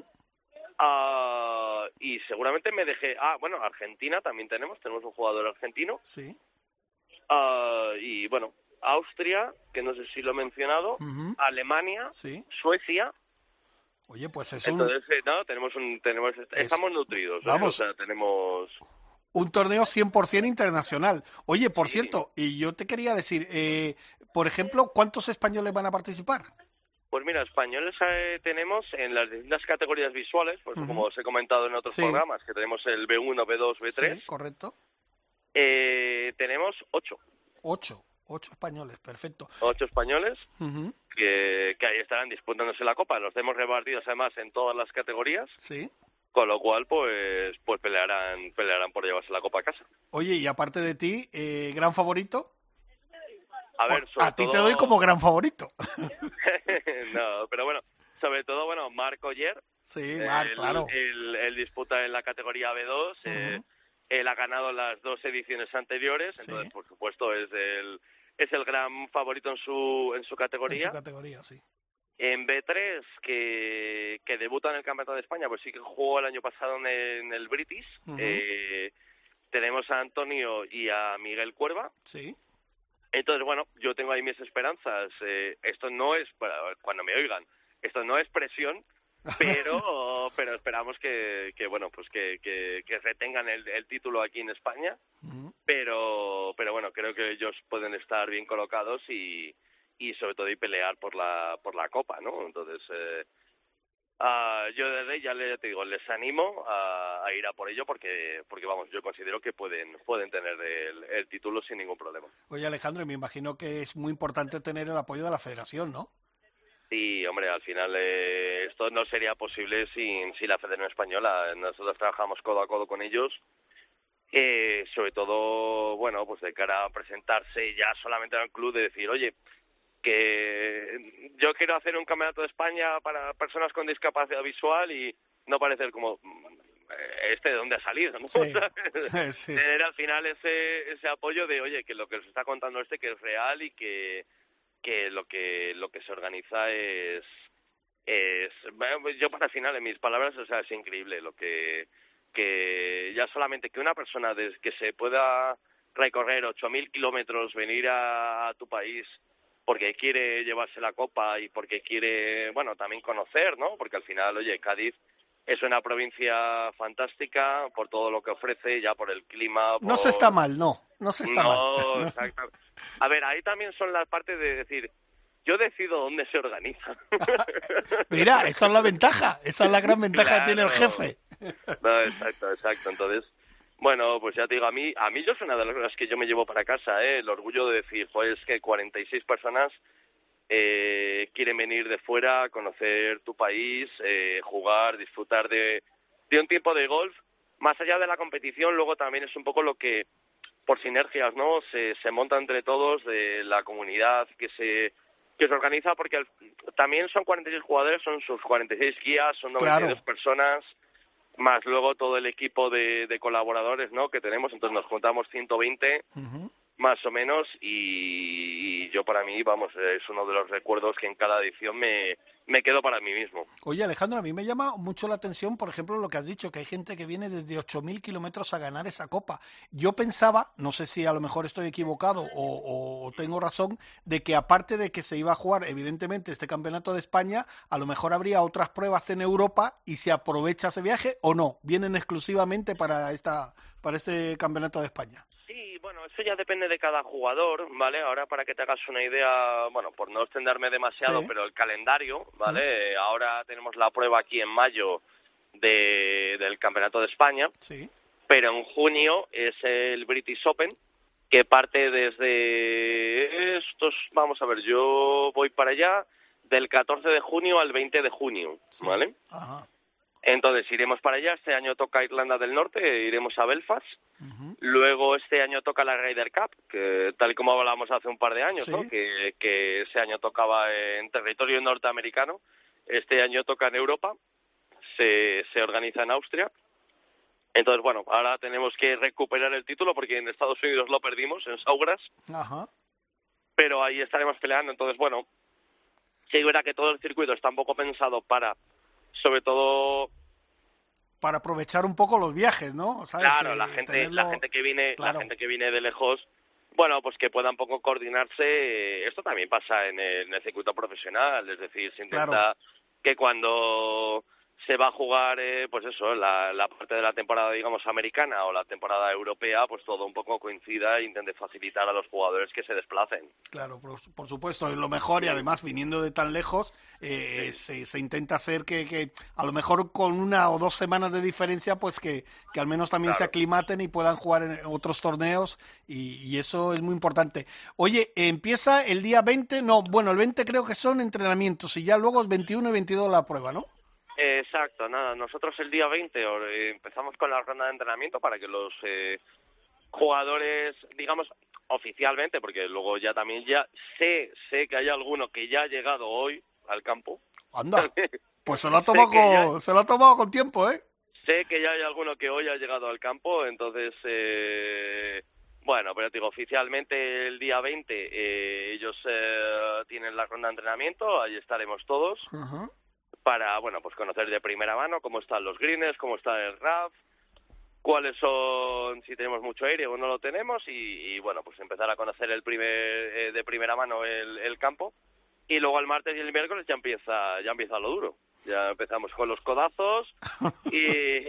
Uh, y seguramente me dejé... Ah, bueno, Argentina también tenemos. Tenemos un jugador argentino.
Sí.
Uh, y, bueno, Austria, que no sé si lo he mencionado. Uh-huh. Alemania.
Sí.
Suecia.
Oye, pues es un...
Entonces, no, tenemos un, tenemos, estamos es... nutridos, ¿eh?
Vamos,
o sea, tenemos...
Un torneo cien por ciento internacional. Oye, por sí. cierto, y yo te quería decir, eh, por ejemplo, ¿cuántos españoles van a participar?
pues mira, españoles eh, tenemos en las distintas categorías visuales, pues
Ujú.
como os he comentado en otros
Sí.
programas, que tenemos el B uno, B dos, B tres,
Sí, correcto.
eh, tenemos ocho.
Ocho. Ocho españoles, perfecto.
Ocho españoles
Ujú.
que, que ahí estarán disputándose la Copa. Los tenemos repartidos además en todas las categorías,
Sí.
con lo cual pues pues pelearán pelearán por llevarse la Copa a casa.
Oye, y aparte de ti, eh, ¿gran favorito?
A ver, sobre
A ti
todo...
te doy como gran favorito.
No, pero bueno, sobre todo, bueno, Marc Ogier.
Sí, Marc,
él,
claro.
Él, él disputa en la categoría B dos, eh,
Ujú.
él ha ganado las dos ediciones anteriores,
Sí.
entonces, por supuesto, es el es el gran favorito en su en su
En
categoría.
su categoría, sí.
En B tres, que, que debuta en el Campeonato de España, pues sí que jugó el año pasado en el, en el British.
Ujú.
eh, tenemos a Antonio y a Miguel Cuerva.
Sí.
Entonces, bueno, yo tengo ahí mis esperanzas. Eh, esto no es, para- cuando me oigan, esto no es presión, pero pero esperamos que, que bueno, pues que, que, que retengan el, el título aquí en España.
Ujú.
Pero pero bueno, creo que ellos pueden estar bien colocados y, y sobre todo y pelear por la por la Copa, ¿no? Entonces, eh, ah, yo desde ahí ya le, te digo, les animo a, a ir a por ello porque porque vamos, yo considero que pueden pueden tener el, el título sin ningún problema.
Oye, Alejandro, me imagino que es muy importante tener el apoyo de la federación, ¿no?
Sí, hombre, al final eh, esto no sería posible sin, sin la Federación Española. Nosotros trabajamos codo a codo con ellos, eh, sobre todo, bueno, pues de cara a presentarse ya solamente al club, de decir, oye, que yo quiero hacer un campeonato de España para personas con discapacidad visual y no parecer como eh, este de dónde ha salido, ¿no?
Sí,
¿Sabes?
sí.
Tener al final ese ese apoyo de, oye, que lo que os está contando este que es real y que que lo que lo que se organiza es es bueno, yo para el final en mis palabras, o sea, es increíble lo que que ya solamente que una persona des, que se pueda recorrer ocho mil kilómetros, venir a, a tu país porque quiere llevarse la copa y porque quiere, bueno, también conocer, ¿no? Porque al final, oye, Cádiz es una provincia fantástica por todo lo que ofrece, ya por el clima. Por...
No se está mal, no. No se está
no,
mal.
exacto. A ver, ahí también son las partes de decir, yo decido dónde se organiza.
Mira, esa es la ventaja. Esa es la gran ventaja
Claro.
que tiene el jefe.
No, exacto, exacto. Entonces, bueno, pues ya te digo, a mí, a mí yo es una de las cosas que yo me llevo para casa, ¿eh? El orgullo de decir, joder, es que cuarenta y seis personas eh, quieren venir de fuera a conocer tu país, eh, jugar, disfrutar de, de un tiempo de golf. Más allá de la competición, luego también es un poco lo que, por sinergias, ¿no? Se, se monta entre todos de la comunidad que se que se organiza, porque al- también son cuarenta y seis jugadores, son sus cuarenta y seis guías, son noventa y dos
Claro.
personas, más luego todo el equipo de, de colaboradores, ¿no? Que tenemos, entonces nos juntamos ciento veinte
Ujú.
más o menos y, y yo para mí, vamos, es uno de los recuerdos que en cada edición me, me quedo para mí mismo.
Oye, Alejandro, a mí me llama mucho la atención, por ejemplo, lo que has dicho, que hay gente que viene desde ocho mil kilómetros a ganar esa copa. Yo pensaba, no sé si a lo mejor estoy equivocado o, o tengo razón, de que aparte de que se iba a jugar, evidentemente, este campeonato de España, a lo mejor habría otras pruebas en Europa y se aprovecha ese viaje o no, vienen exclusivamente para esta para este campeonato de España.
Sí, bueno, eso ya depende de cada jugador, ¿vale? Ahora, para que te hagas una idea, bueno, por no extenderme demasiado,
Sí.
pero el calendario, ¿vale? Eh, Ahora tenemos la prueba aquí en mayo de, del Campeonato de España,
Sí.
pero en junio es el British Open, que parte desde estos, vamos a ver, yo voy para allá del catorce de junio al veinte de junio, ¿vale?
Ajá.
Entonces iremos para allá, este año toca Irlanda del Norte, iremos a Belfast.
Ujú.
Luego este año toca la Ryder Cup, que tal y como hablamos hace un par de años,
Sí.
¿no? Que, que ese año tocaba en territorio norteamericano, este año toca en Europa, se, se organiza en Austria. Entonces, bueno, ahora tenemos que recuperar el título porque en Estados Unidos lo perdimos, en Saugas,
Ajá.
pero ahí estaremos peleando. Entonces, bueno, sí es verdad que todo el circuito está un poco pensado para, sobre todo...
Para aprovechar un poco los viajes, ¿no? ¿Sabes?
Claro,
Eh,
la gente,
tenerlo-
la gente que viene,
Claro.
la gente que viene de lejos, bueno, pues que pueda un poco coordinarse. eh, Esto también pasa en el, en el circuito profesional, es decir, se intenta
Claro.
que cuando se va a jugar, eh, pues eso, la, la parte de la temporada, digamos, americana o la temporada europea, pues todo un poco coincida e intente facilitar a los jugadores que se desplacen.
Claro, por, por supuesto, es lo mejor y además viniendo de tan lejos, eh,
sí.
se, se intenta hacer que, que a lo mejor con una o dos semanas de diferencia, pues que, que al menos también claro. se aclimaten y puedan jugar en otros torneos y, y eso es muy importante. Oye, empieza el día veinte, no, bueno, el veinte creo que son entrenamientos y ya luego es veintiuno y veintidós la prueba, ¿no?
Exacto, nada, nosotros el día veinte empezamos con la ronda de entrenamiento para que los eh, jugadores, digamos, oficialmente, porque luego ya también ya sé, sé que hay alguno que ya ha llegado hoy al campo.
Anda, pues se lo ha tomado, con, ya, se lo ha tomado con tiempo, ¿eh?
Sé que ya hay alguno que hoy ha llegado al campo, entonces, eh, bueno, pero te digo, oficialmente el día veinte eh, ellos eh, tienen la ronda de entrenamiento, ahí estaremos todos. Uh-huh. Para, bueno, pues conocer de primera mano cómo están los greens, cómo está el R A F, cuáles son, si tenemos mucho aire o no lo tenemos, y, y bueno, pues empezar a conocer el primer eh, de primera mano el, el campo, y luego el martes y el miércoles ya empieza, ya empieza lo duro. Ya empezamos con los codazos y,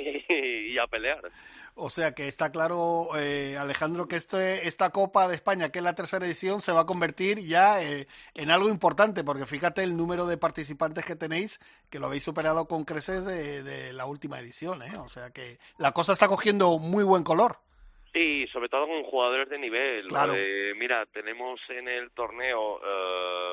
y, y a pelear.
O sea que está claro, eh, Alejandro, que este, esta Copa de España, que es la tercera edición, se va a convertir ya eh, en algo importante, porque fíjate el número de participantes que tenéis, que lo habéis superado con creces de, de la última edición, ¿eh? O sea que la cosa está cogiendo muy buen color.
Sí, sobre todo con jugadores de nivel.
Claro.
Eh, mira, tenemos en el torneo... Eh,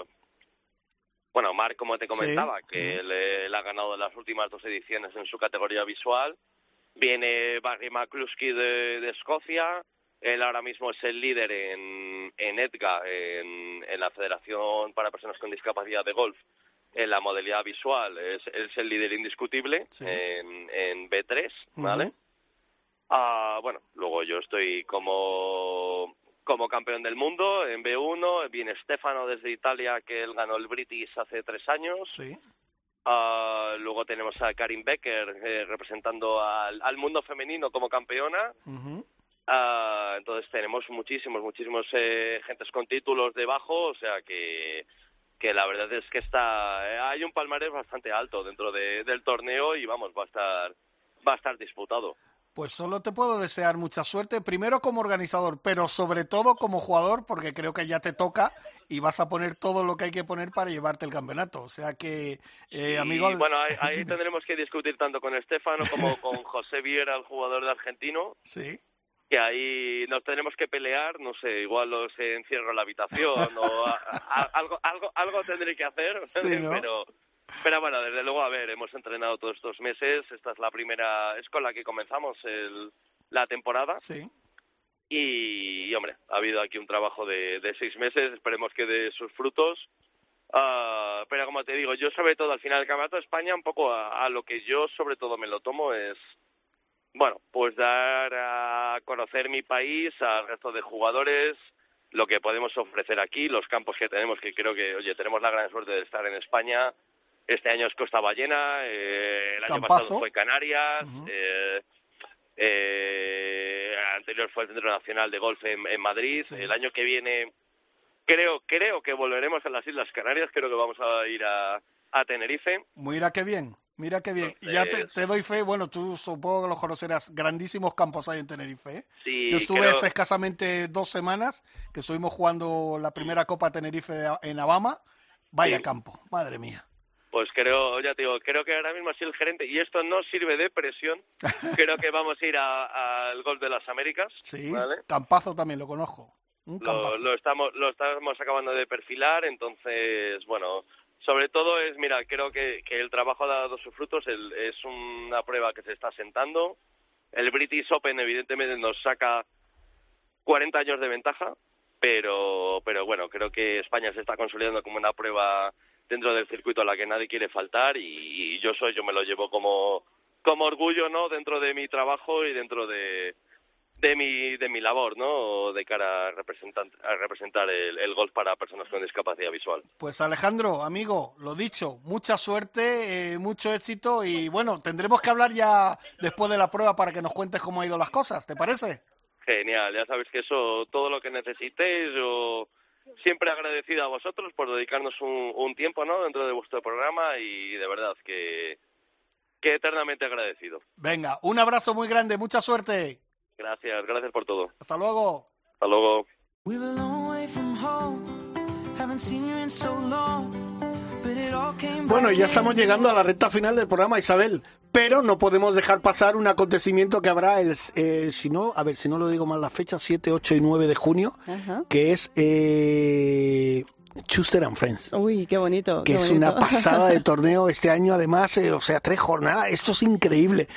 Bueno, Marc, como te comentaba, sí. que él, él ha ganado las últimas dos ediciones en su categoría visual. Viene Barry McCluskey de, de Escocia. Él ahora mismo es el líder en, en EDGA, en, en la Federación para Personas con Discapacidad de Golf. En la modalidad visual es, es el líder indiscutible sí. en, en B tres, ¿vale? Uh-huh. Uh, bueno, luego yo estoy como... como campeón del mundo en B uno, viene Stefano desde Italia, que él ganó el British hace tres años.
Sí.
Uh, luego tenemos a Karin Becker eh, representando al, al mundo femenino como campeona.
Uh-huh.
Uh, entonces tenemos muchísimos, muchísimos eh, gentes con títulos debajo, o sea que que la verdad es que está eh, hay un palmarés bastante alto dentro de, del torneo y vamos, va a estar va a estar disputado.
Pues solo te puedo desear mucha suerte, primero como organizador, pero sobre todo como jugador, porque creo que ya te toca y vas a poner todo lo que hay que poner para llevarte el campeonato. O sea que, eh, amigo...
Y bueno, ahí, ahí tendremos que discutir tanto con Estefano como con José Viera, el jugador de argentino.
Sí.
Que ahí nos tenemos que pelear, no sé, igual los encierro en la habitación o a, a, algo, algo, algo tendré que hacer,
sí, ¿no?
pero... Pero bueno, desde luego, a ver, hemos entrenado todos estos meses, esta es la primera, es con la que comenzamos el, la temporada.
Sí.
Y, y, hombre, ha habido aquí un trabajo de, de seis meses, esperemos que dé sus frutos. Uh, pero como te digo, yo sobre todo al final del Campeonato de España, un poco a, a lo que yo sobre todo me lo tomo es, bueno, pues dar a conocer mi país al resto de jugadores, lo que podemos ofrecer aquí, los campos que tenemos, que creo que, oye, tenemos la gran suerte de estar en España. Este año es Costa Ballena, eh, el año
Campazo.
pasado fue Canarias,
uh-huh.
eh, eh, anterior fue el Centro Nacional de Golf en, en Madrid. Sí. El año que viene creo creo que volveremos a las Islas Canarias, creo que vamos a ir a, a Tenerife.
Mira qué bien, mira qué bien.
Entonces,
ya te, te doy fe, bueno, tú supongo que los conocerás, grandísimos campos hay en Tenerife. ¿eh?
Sí,
Yo estuve
creo...
hace escasamente dos semanas que estuvimos jugando la primera Copa Tenerife en Abama. Vaya sí. campo, madre mía.
Pues creo, ya te digo, creo que ahora mismo así el gerente, y esto no sirve de presión, creo que vamos a ir al Golf de las Américas.
Sí,
¿vale?
Campazo también lo conozco. Un
lo, lo estamos lo estamos acabando de perfilar, entonces, bueno, sobre todo es, mira, creo que, que el trabajo ha dado sus frutos, el, es una prueba que se está sentando. El British Open evidentemente nos saca cuarenta años de ventaja, pero pero bueno, creo que España se está consolidando como una prueba dentro del circuito a la que nadie quiere faltar y, y yo soy, yo me lo llevo como como orgullo, ¿no? Dentro de mi trabajo y dentro de de mi de mi labor, ¿no? De cara a representar a representar el, el golf para personas con discapacidad visual.
Pues Alejandro, amigo, lo dicho, mucha suerte, eh, mucho éxito y bueno, tendremos que hablar ya después de la prueba para que nos cuentes cómo han ido las cosas, ¿te parece?
Genial, ya sabes que eso, todo lo que necesitéis, yo siempre agradecido a vosotros por dedicarnos un, un tiempo, ¿no? Dentro de vuestro programa y de verdad que que eternamente agradecido.
Venga, un abrazo muy grande, mucha suerte.
Gracias, gracias por todo.
Hasta luego.
Hasta luego.
Bueno, ya estamos llegando a la recta final del programa, Isabel, pero no podemos dejar pasar un acontecimiento que habrá, el, eh, si no, a ver, si no lo digo mal la fecha, siete, ocho y nueve de junio, Ajá. que es eh, Schuster and Friends.
Uy, qué bonito.
Que
qué
es
bonito.
una pasada de torneo este año, además, eh, o sea, tres jornadas, esto es increíble.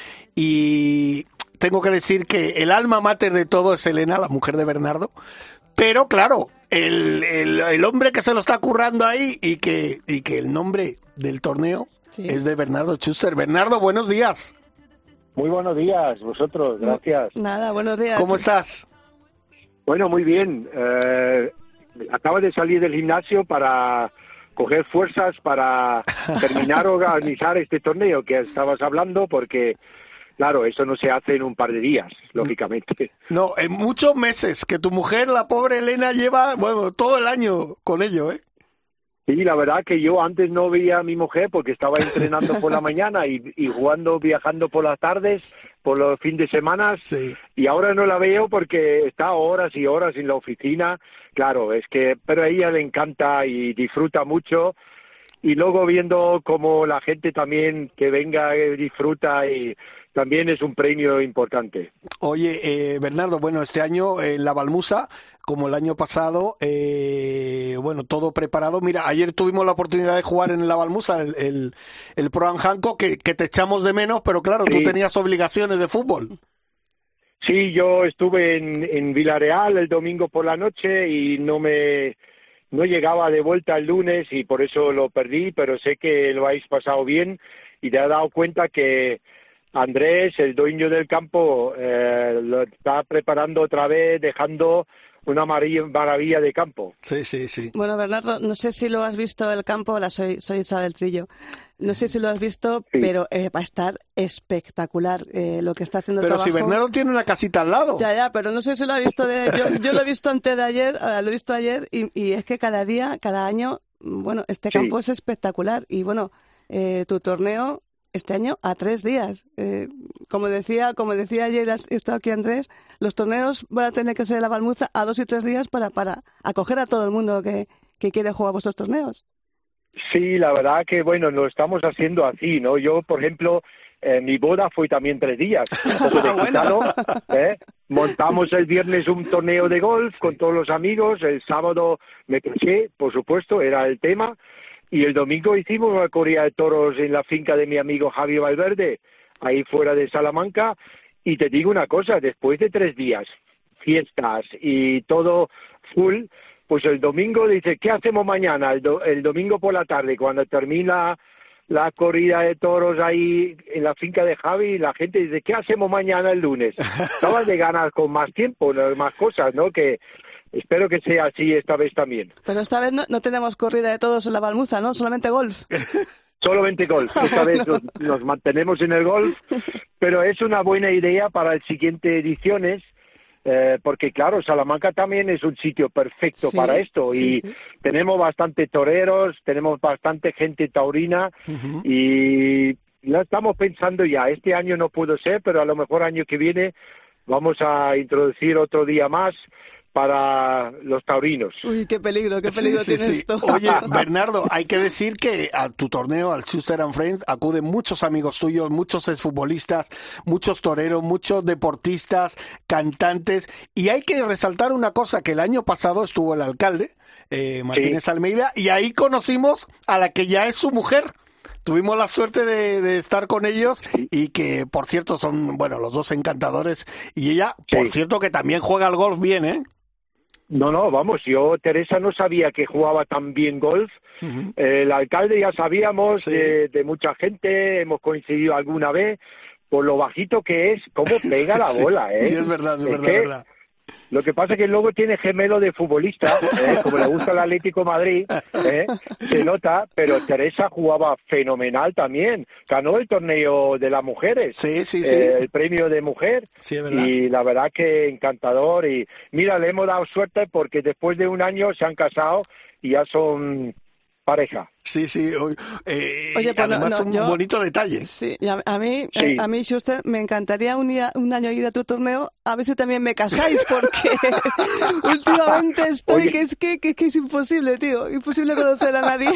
Y tengo que decir que el alma mater de todo es Elena, la mujer de Bernardo, pero claro, el, el, el hombre que se lo está currando ahí y que, y que el nombre del torneo sí. es de Bernardo Schuster. Bernardo, buenos días.
Muy buenos días, vosotros, gracias.
Nada, buenos días.
¿Cómo estás?
Bueno, muy bien. Eh, acabo de salir del gimnasio para coger fuerzas para terminar o organizar este torneo que estabas hablando, porque claro, eso no se hace en un par de días, lógicamente.
No, en muchos meses, que tu mujer, la pobre Elena, lleva, bueno, todo el año con ello, ¿eh?
Sí, la verdad que yo antes no veía a mi mujer porque estaba entrenando por la mañana y, y jugando, viajando por las tardes, por los fines de semana,
sí.
y ahora no la veo porque está horas y horas en la oficina. Claro, es que, pero a ella le encanta y disfruta mucho. Y luego viendo cómo la gente también que venga eh, disfruta y también es un premio importante.
Oye, eh, Bernardo, bueno, este año en la Balmusa, como el año pasado, eh, bueno, todo preparado. Mira, ayer tuvimos la oportunidad de jugar en la Balmusa, el, el, el Pro Anjanco, que, que te echamos de menos, pero claro, sí. Tú tenías obligaciones de fútbol.
Sí, yo estuve en, en Villarreal el domingo por la noche y no me... No llegaba de vuelta el lunes y por eso lo perdí, pero sé que lo habéis pasado bien y te has dado cuenta que Andrés, el dueño del campo, eh, lo está preparando otra vez, dejando una maravilla de campo.
Sí, sí, sí.
Bueno, Bernardo, no sé si lo has visto el campo, hola, soy, soy Isabel Trillo. No sé si lo has visto, sí. pero eh, va a estar espectacular eh, lo que está haciendo
Pero
trabajo.
si Bernardo tiene una casita al lado.
Ya, ya, pero no sé si lo ha visto. De, yo, yo lo he visto antes de ayer, lo he visto ayer, y, y es que cada día, cada año, bueno, este campo sí. es espectacular. Y bueno, eh, tu torneo este año a tres días. Eh, como decía, como decía ayer, esto aquí Andrés, los torneos van a tener que ser en la Balmuza a dos y tres días para, para acoger a todo el mundo que, que quiere jugar vuestros torneos.
Sí, la verdad que, bueno, lo estamos haciendo así, ¿no? Yo, por ejemplo, eh, mi boda fue también tres días. Bueno. ¿eh? Montamos el viernes un torneo de golf con todos los amigos, el sábado me casé, por supuesto, era el tema, y el domingo hicimos una corrida de toros en la finca de mi amigo Javi Valverde, ahí fuera de Salamanca, y te digo una cosa, después de tres días, fiestas y todo full, pues el domingo dice, ¿qué hacemos mañana? El, do, el domingo por la tarde, cuando termina la corrida de toros ahí en la finca de Javi, la gente dice, ¿qué hacemos mañana el lunes? Estabas de ganas con más tiempo, ¿no? Más cosas, ¿no? Que espero que sea así esta vez también.
Pero esta vez no, no tenemos corrida de toros en la Balmuza, ¿no? Solamente golf.
Solamente golf. Esta vez nos, nos mantenemos en el golf, pero es una buena idea para las siguientes ediciones. Eh, porque claro, Salamanca también es un sitio perfecto sí, para esto y sí, sí. tenemos bastante toreros, tenemos bastante gente taurina uh-huh. y lo estamos pensando ya. Este año no pudo ser, pero a lo mejor año que viene vamos a introducir otro día más para los taurinos.
Uy, qué peligro, qué peligro
sí, sí,
tiene
sí.
esto.
Oye, Bernardo, hay que decir que a tu torneo, al Schuster and Friends, acuden muchos amigos tuyos, muchos exfutbolistas, muchos toreros, muchos deportistas, cantantes, y hay que resaltar una cosa, que el año pasado estuvo el alcalde, eh, Martínez sí. Almeida, y ahí conocimos a la que ya es su mujer. Tuvimos la suerte de, de estar con ellos y que, por cierto, son, bueno, los dos encantadores, y ella, por sí. cierto, que también juega al golf bien, ¿eh?
No, no, vamos, yo, Teresa, no sabía que jugaba tan bien golf. Uh-huh. Eh, el alcalde ya sabíamos sí. de, de mucha gente, hemos coincidido alguna vez, por lo bajito que es, cómo pega la
sí.
bola, ¿eh?
Sí, es verdad, es, es verdad,
que,
verdad.
Lo que pasa es que luego tiene gemelo de futbolista, ¿eh? Como le gusta el Atlético Madrid, ¿eh? Se nota, pero Teresa jugaba fenomenal también. Ganó el torneo de las mujeres,
sí, sí, sí.
Eh, el premio de mujer,
sí, es verdad.
Y la verdad que encantador. Y mira, le hemos dado suerte porque después de un año se han casado y ya son pareja.
Sí, sí. Eh,
Oye, pues
además
no, no,
un
yo,
bonito detalle.
Sí, a, a mí,
Sí.
a, a mí, Schuster, me encantaría un, día, un año ir a tu torneo, a ver si también me casáis, porque últimamente estoy,
Oye.
que es que, que, que es imposible, tío, imposible conocer a nadie.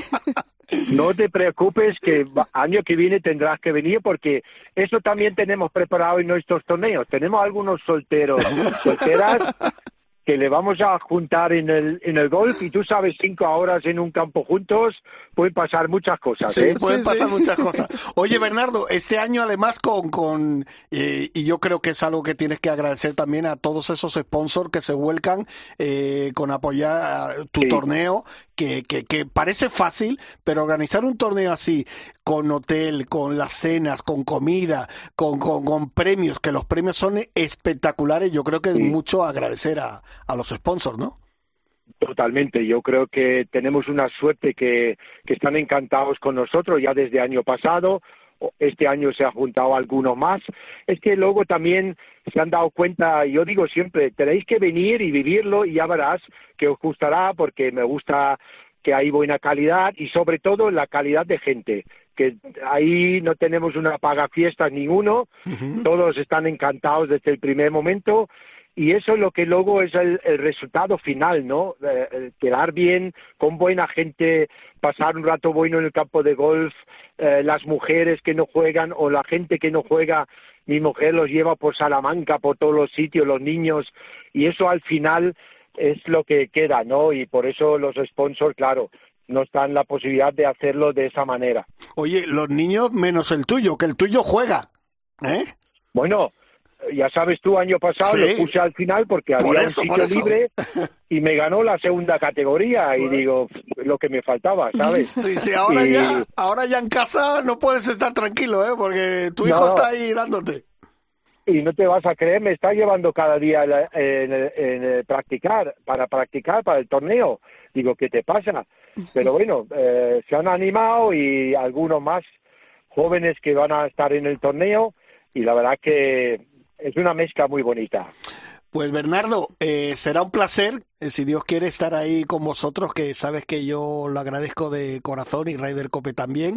No te preocupes que va- año que viene tendrás que venir porque eso también tenemos preparado en nuestros torneos. Tenemos algunos solteros, solteras que le vamos a juntar en el en el golf y tú sabes, cinco horas en un campo juntos pueden pasar muchas cosas.
Sí,
¿eh?
pueden
Sí,
pasar
sí.
muchas cosas. Oye, Bernardo, este año además con, con eh, y yo creo que es algo que tienes que agradecer también a todos esos sponsors que se vuelcan eh, con apoyar tu
Sí.
torneo, que, que, que parece fácil, pero organizar un torneo así, con hotel, con las cenas, con comida, con, con, con premios, que los premios son espectaculares, yo creo que es
Sí.
mucho agradecer a, a los sponsors, ¿no?
Totalmente, yo creo que tenemos una suerte que, que están encantados con nosotros ya desde el año pasado, este año se ha juntado alguno más, es que luego también se han dado cuenta, yo digo siempre, tenéis que venir y vivirlo y ya verás que os gustará porque me gusta que hay buena calidad y sobre todo la calidad de gente, que ahí no tenemos una pagafiestas ninguno,
Uh-huh.
todos están encantados desde el primer momento. Y eso es lo que luego es el, el resultado final, ¿no? Eh, el quedar bien, con buena gente, pasar un rato bueno en el campo de golf, eh, las mujeres que no juegan o la gente que no juega, mi mujer los lleva por Salamanca, por todos los sitios, los niños, y eso al final es lo que queda, ¿no? Y por eso los sponsors, claro, nos dan la posibilidad de hacerlo de esa manera.
Oye, los niños menos el tuyo, que el tuyo juega, ¿eh?
Bueno, ya sabes tú, año pasado
Sí.
lo puse al final porque
Por
había
eso,
un
por
sitio
eso.
libre y me ganó la segunda categoría y digo, lo que me faltaba, ¿sabes?
Sí, sí, ahora,
Y-
ya, ahora ya en casa no puedes estar tranquilo, ¿eh? Porque tu hijo
No.
está ahí dándote.
Y no te vas a creer, me está llevando cada día la- en, en, en practicar, para practicar para el torneo. Digo, ¿qué te pasa? Pero bueno, eh, se han animado y algunos más jóvenes que van a estar en el torneo y la verdad que es una mezcla muy bonita.
Pues Bernardo, eh, será un placer, eh, si Dios quiere, estar ahí con vosotros, que sabes que yo lo agradezco de corazón y Ryder Cope también,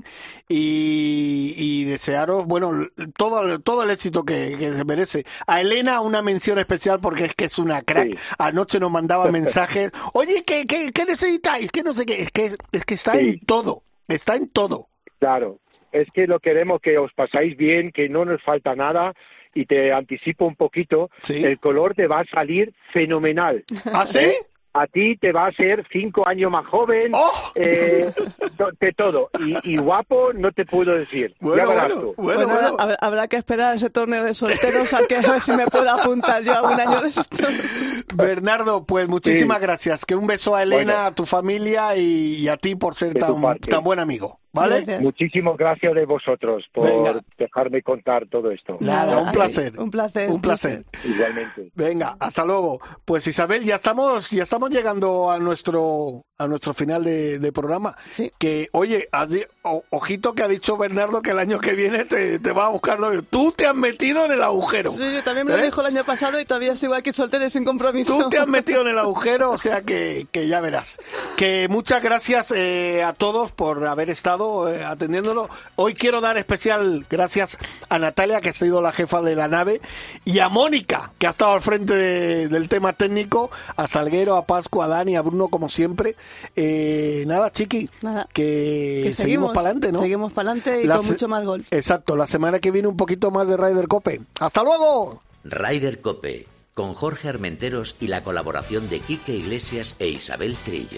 y, y desearos, bueno, todo, todo el éxito que, que se merece. A Elena una mención especial porque es que es una crack.
Sí.
Anoche nos mandaba mensajes, oye, ¿qué, qué, qué necesitáis? ¿Qué no sé qué? Es que, es que está
Sí.
en todo, está en todo.
Claro, es que lo queremos que os pasáis bien, que no nos falta nada y te anticipo un poquito,
Sí.
el color te va a salir fenomenal.
¿Ah, sí?
¿Eh? A ti te va a ser cinco años más joven,
¡Oh!
eh, to- de todo. Y, y guapo no te puedo decir.
Bueno,
ya verás
bueno,
tú.
bueno,
Bueno,
bueno.
habrá, habrá que esperar a ese torneo de solteros a, que, a ver si me puedo apuntar yo a un año de estos.
Bernardo, pues muchísimas
Sí.
gracias. Que un beso a Elena,
Bueno.
a tu familia y, y a ti por ser
De tu
tan,
parte.
tan buen amigo. ¿Vale?
Gracias.
Muchísimas gracias de vosotros por
Venga.
dejarme contar todo esto.
Nada, un
ay,
placer.
Un placer.
Un placer.
Igualmente.
Venga, hasta luego. Pues Isabel, ya estamos, ya estamos llegando a nuestro a nuestro final de, de programa.
Sí.
Que, oye, has di- o- ojito que ha dicho Bernardo que el año que viene te, te va a buscar novio. Tú te has metido en el agujero.
Sí, yo también me lo
¿Eh?
dijo el año pasado y todavía sigo aquí soltera y sin compromiso.
Tú te has metido en el agujero, o sea que, que ya verás. Que muchas gracias eh, a todos por haber estado eh, atendiéndolo. Hoy quiero dar especial gracias a Natalia, que ha sido la jefa de la nave, y a Mónica, que ha estado al frente de- del tema técnico, a Salguero, a Pascua, a Dani, a Bruno, como siempre. Eh, nada, chiqui,
Nada.
que,
Que
seguimos para adelante, ¿no?
Seguimos para adelante y
La
con
se-
mucho más golf.
Exacto, la semana que viene un poquito más de Ryder Cope. ¡Hasta luego!
Ryder Cope, con Jorge Armenteros y la colaboración de Quique Iglesias e Isabel Trillo.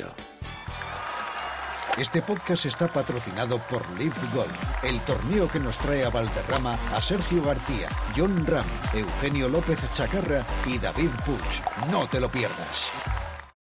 Este podcast está patrocinado por Live Golf, el torneo que nos trae a Valderrama a Sergio García, John Ram, Eugenio López Chacarra y David Puig. No te lo pierdas.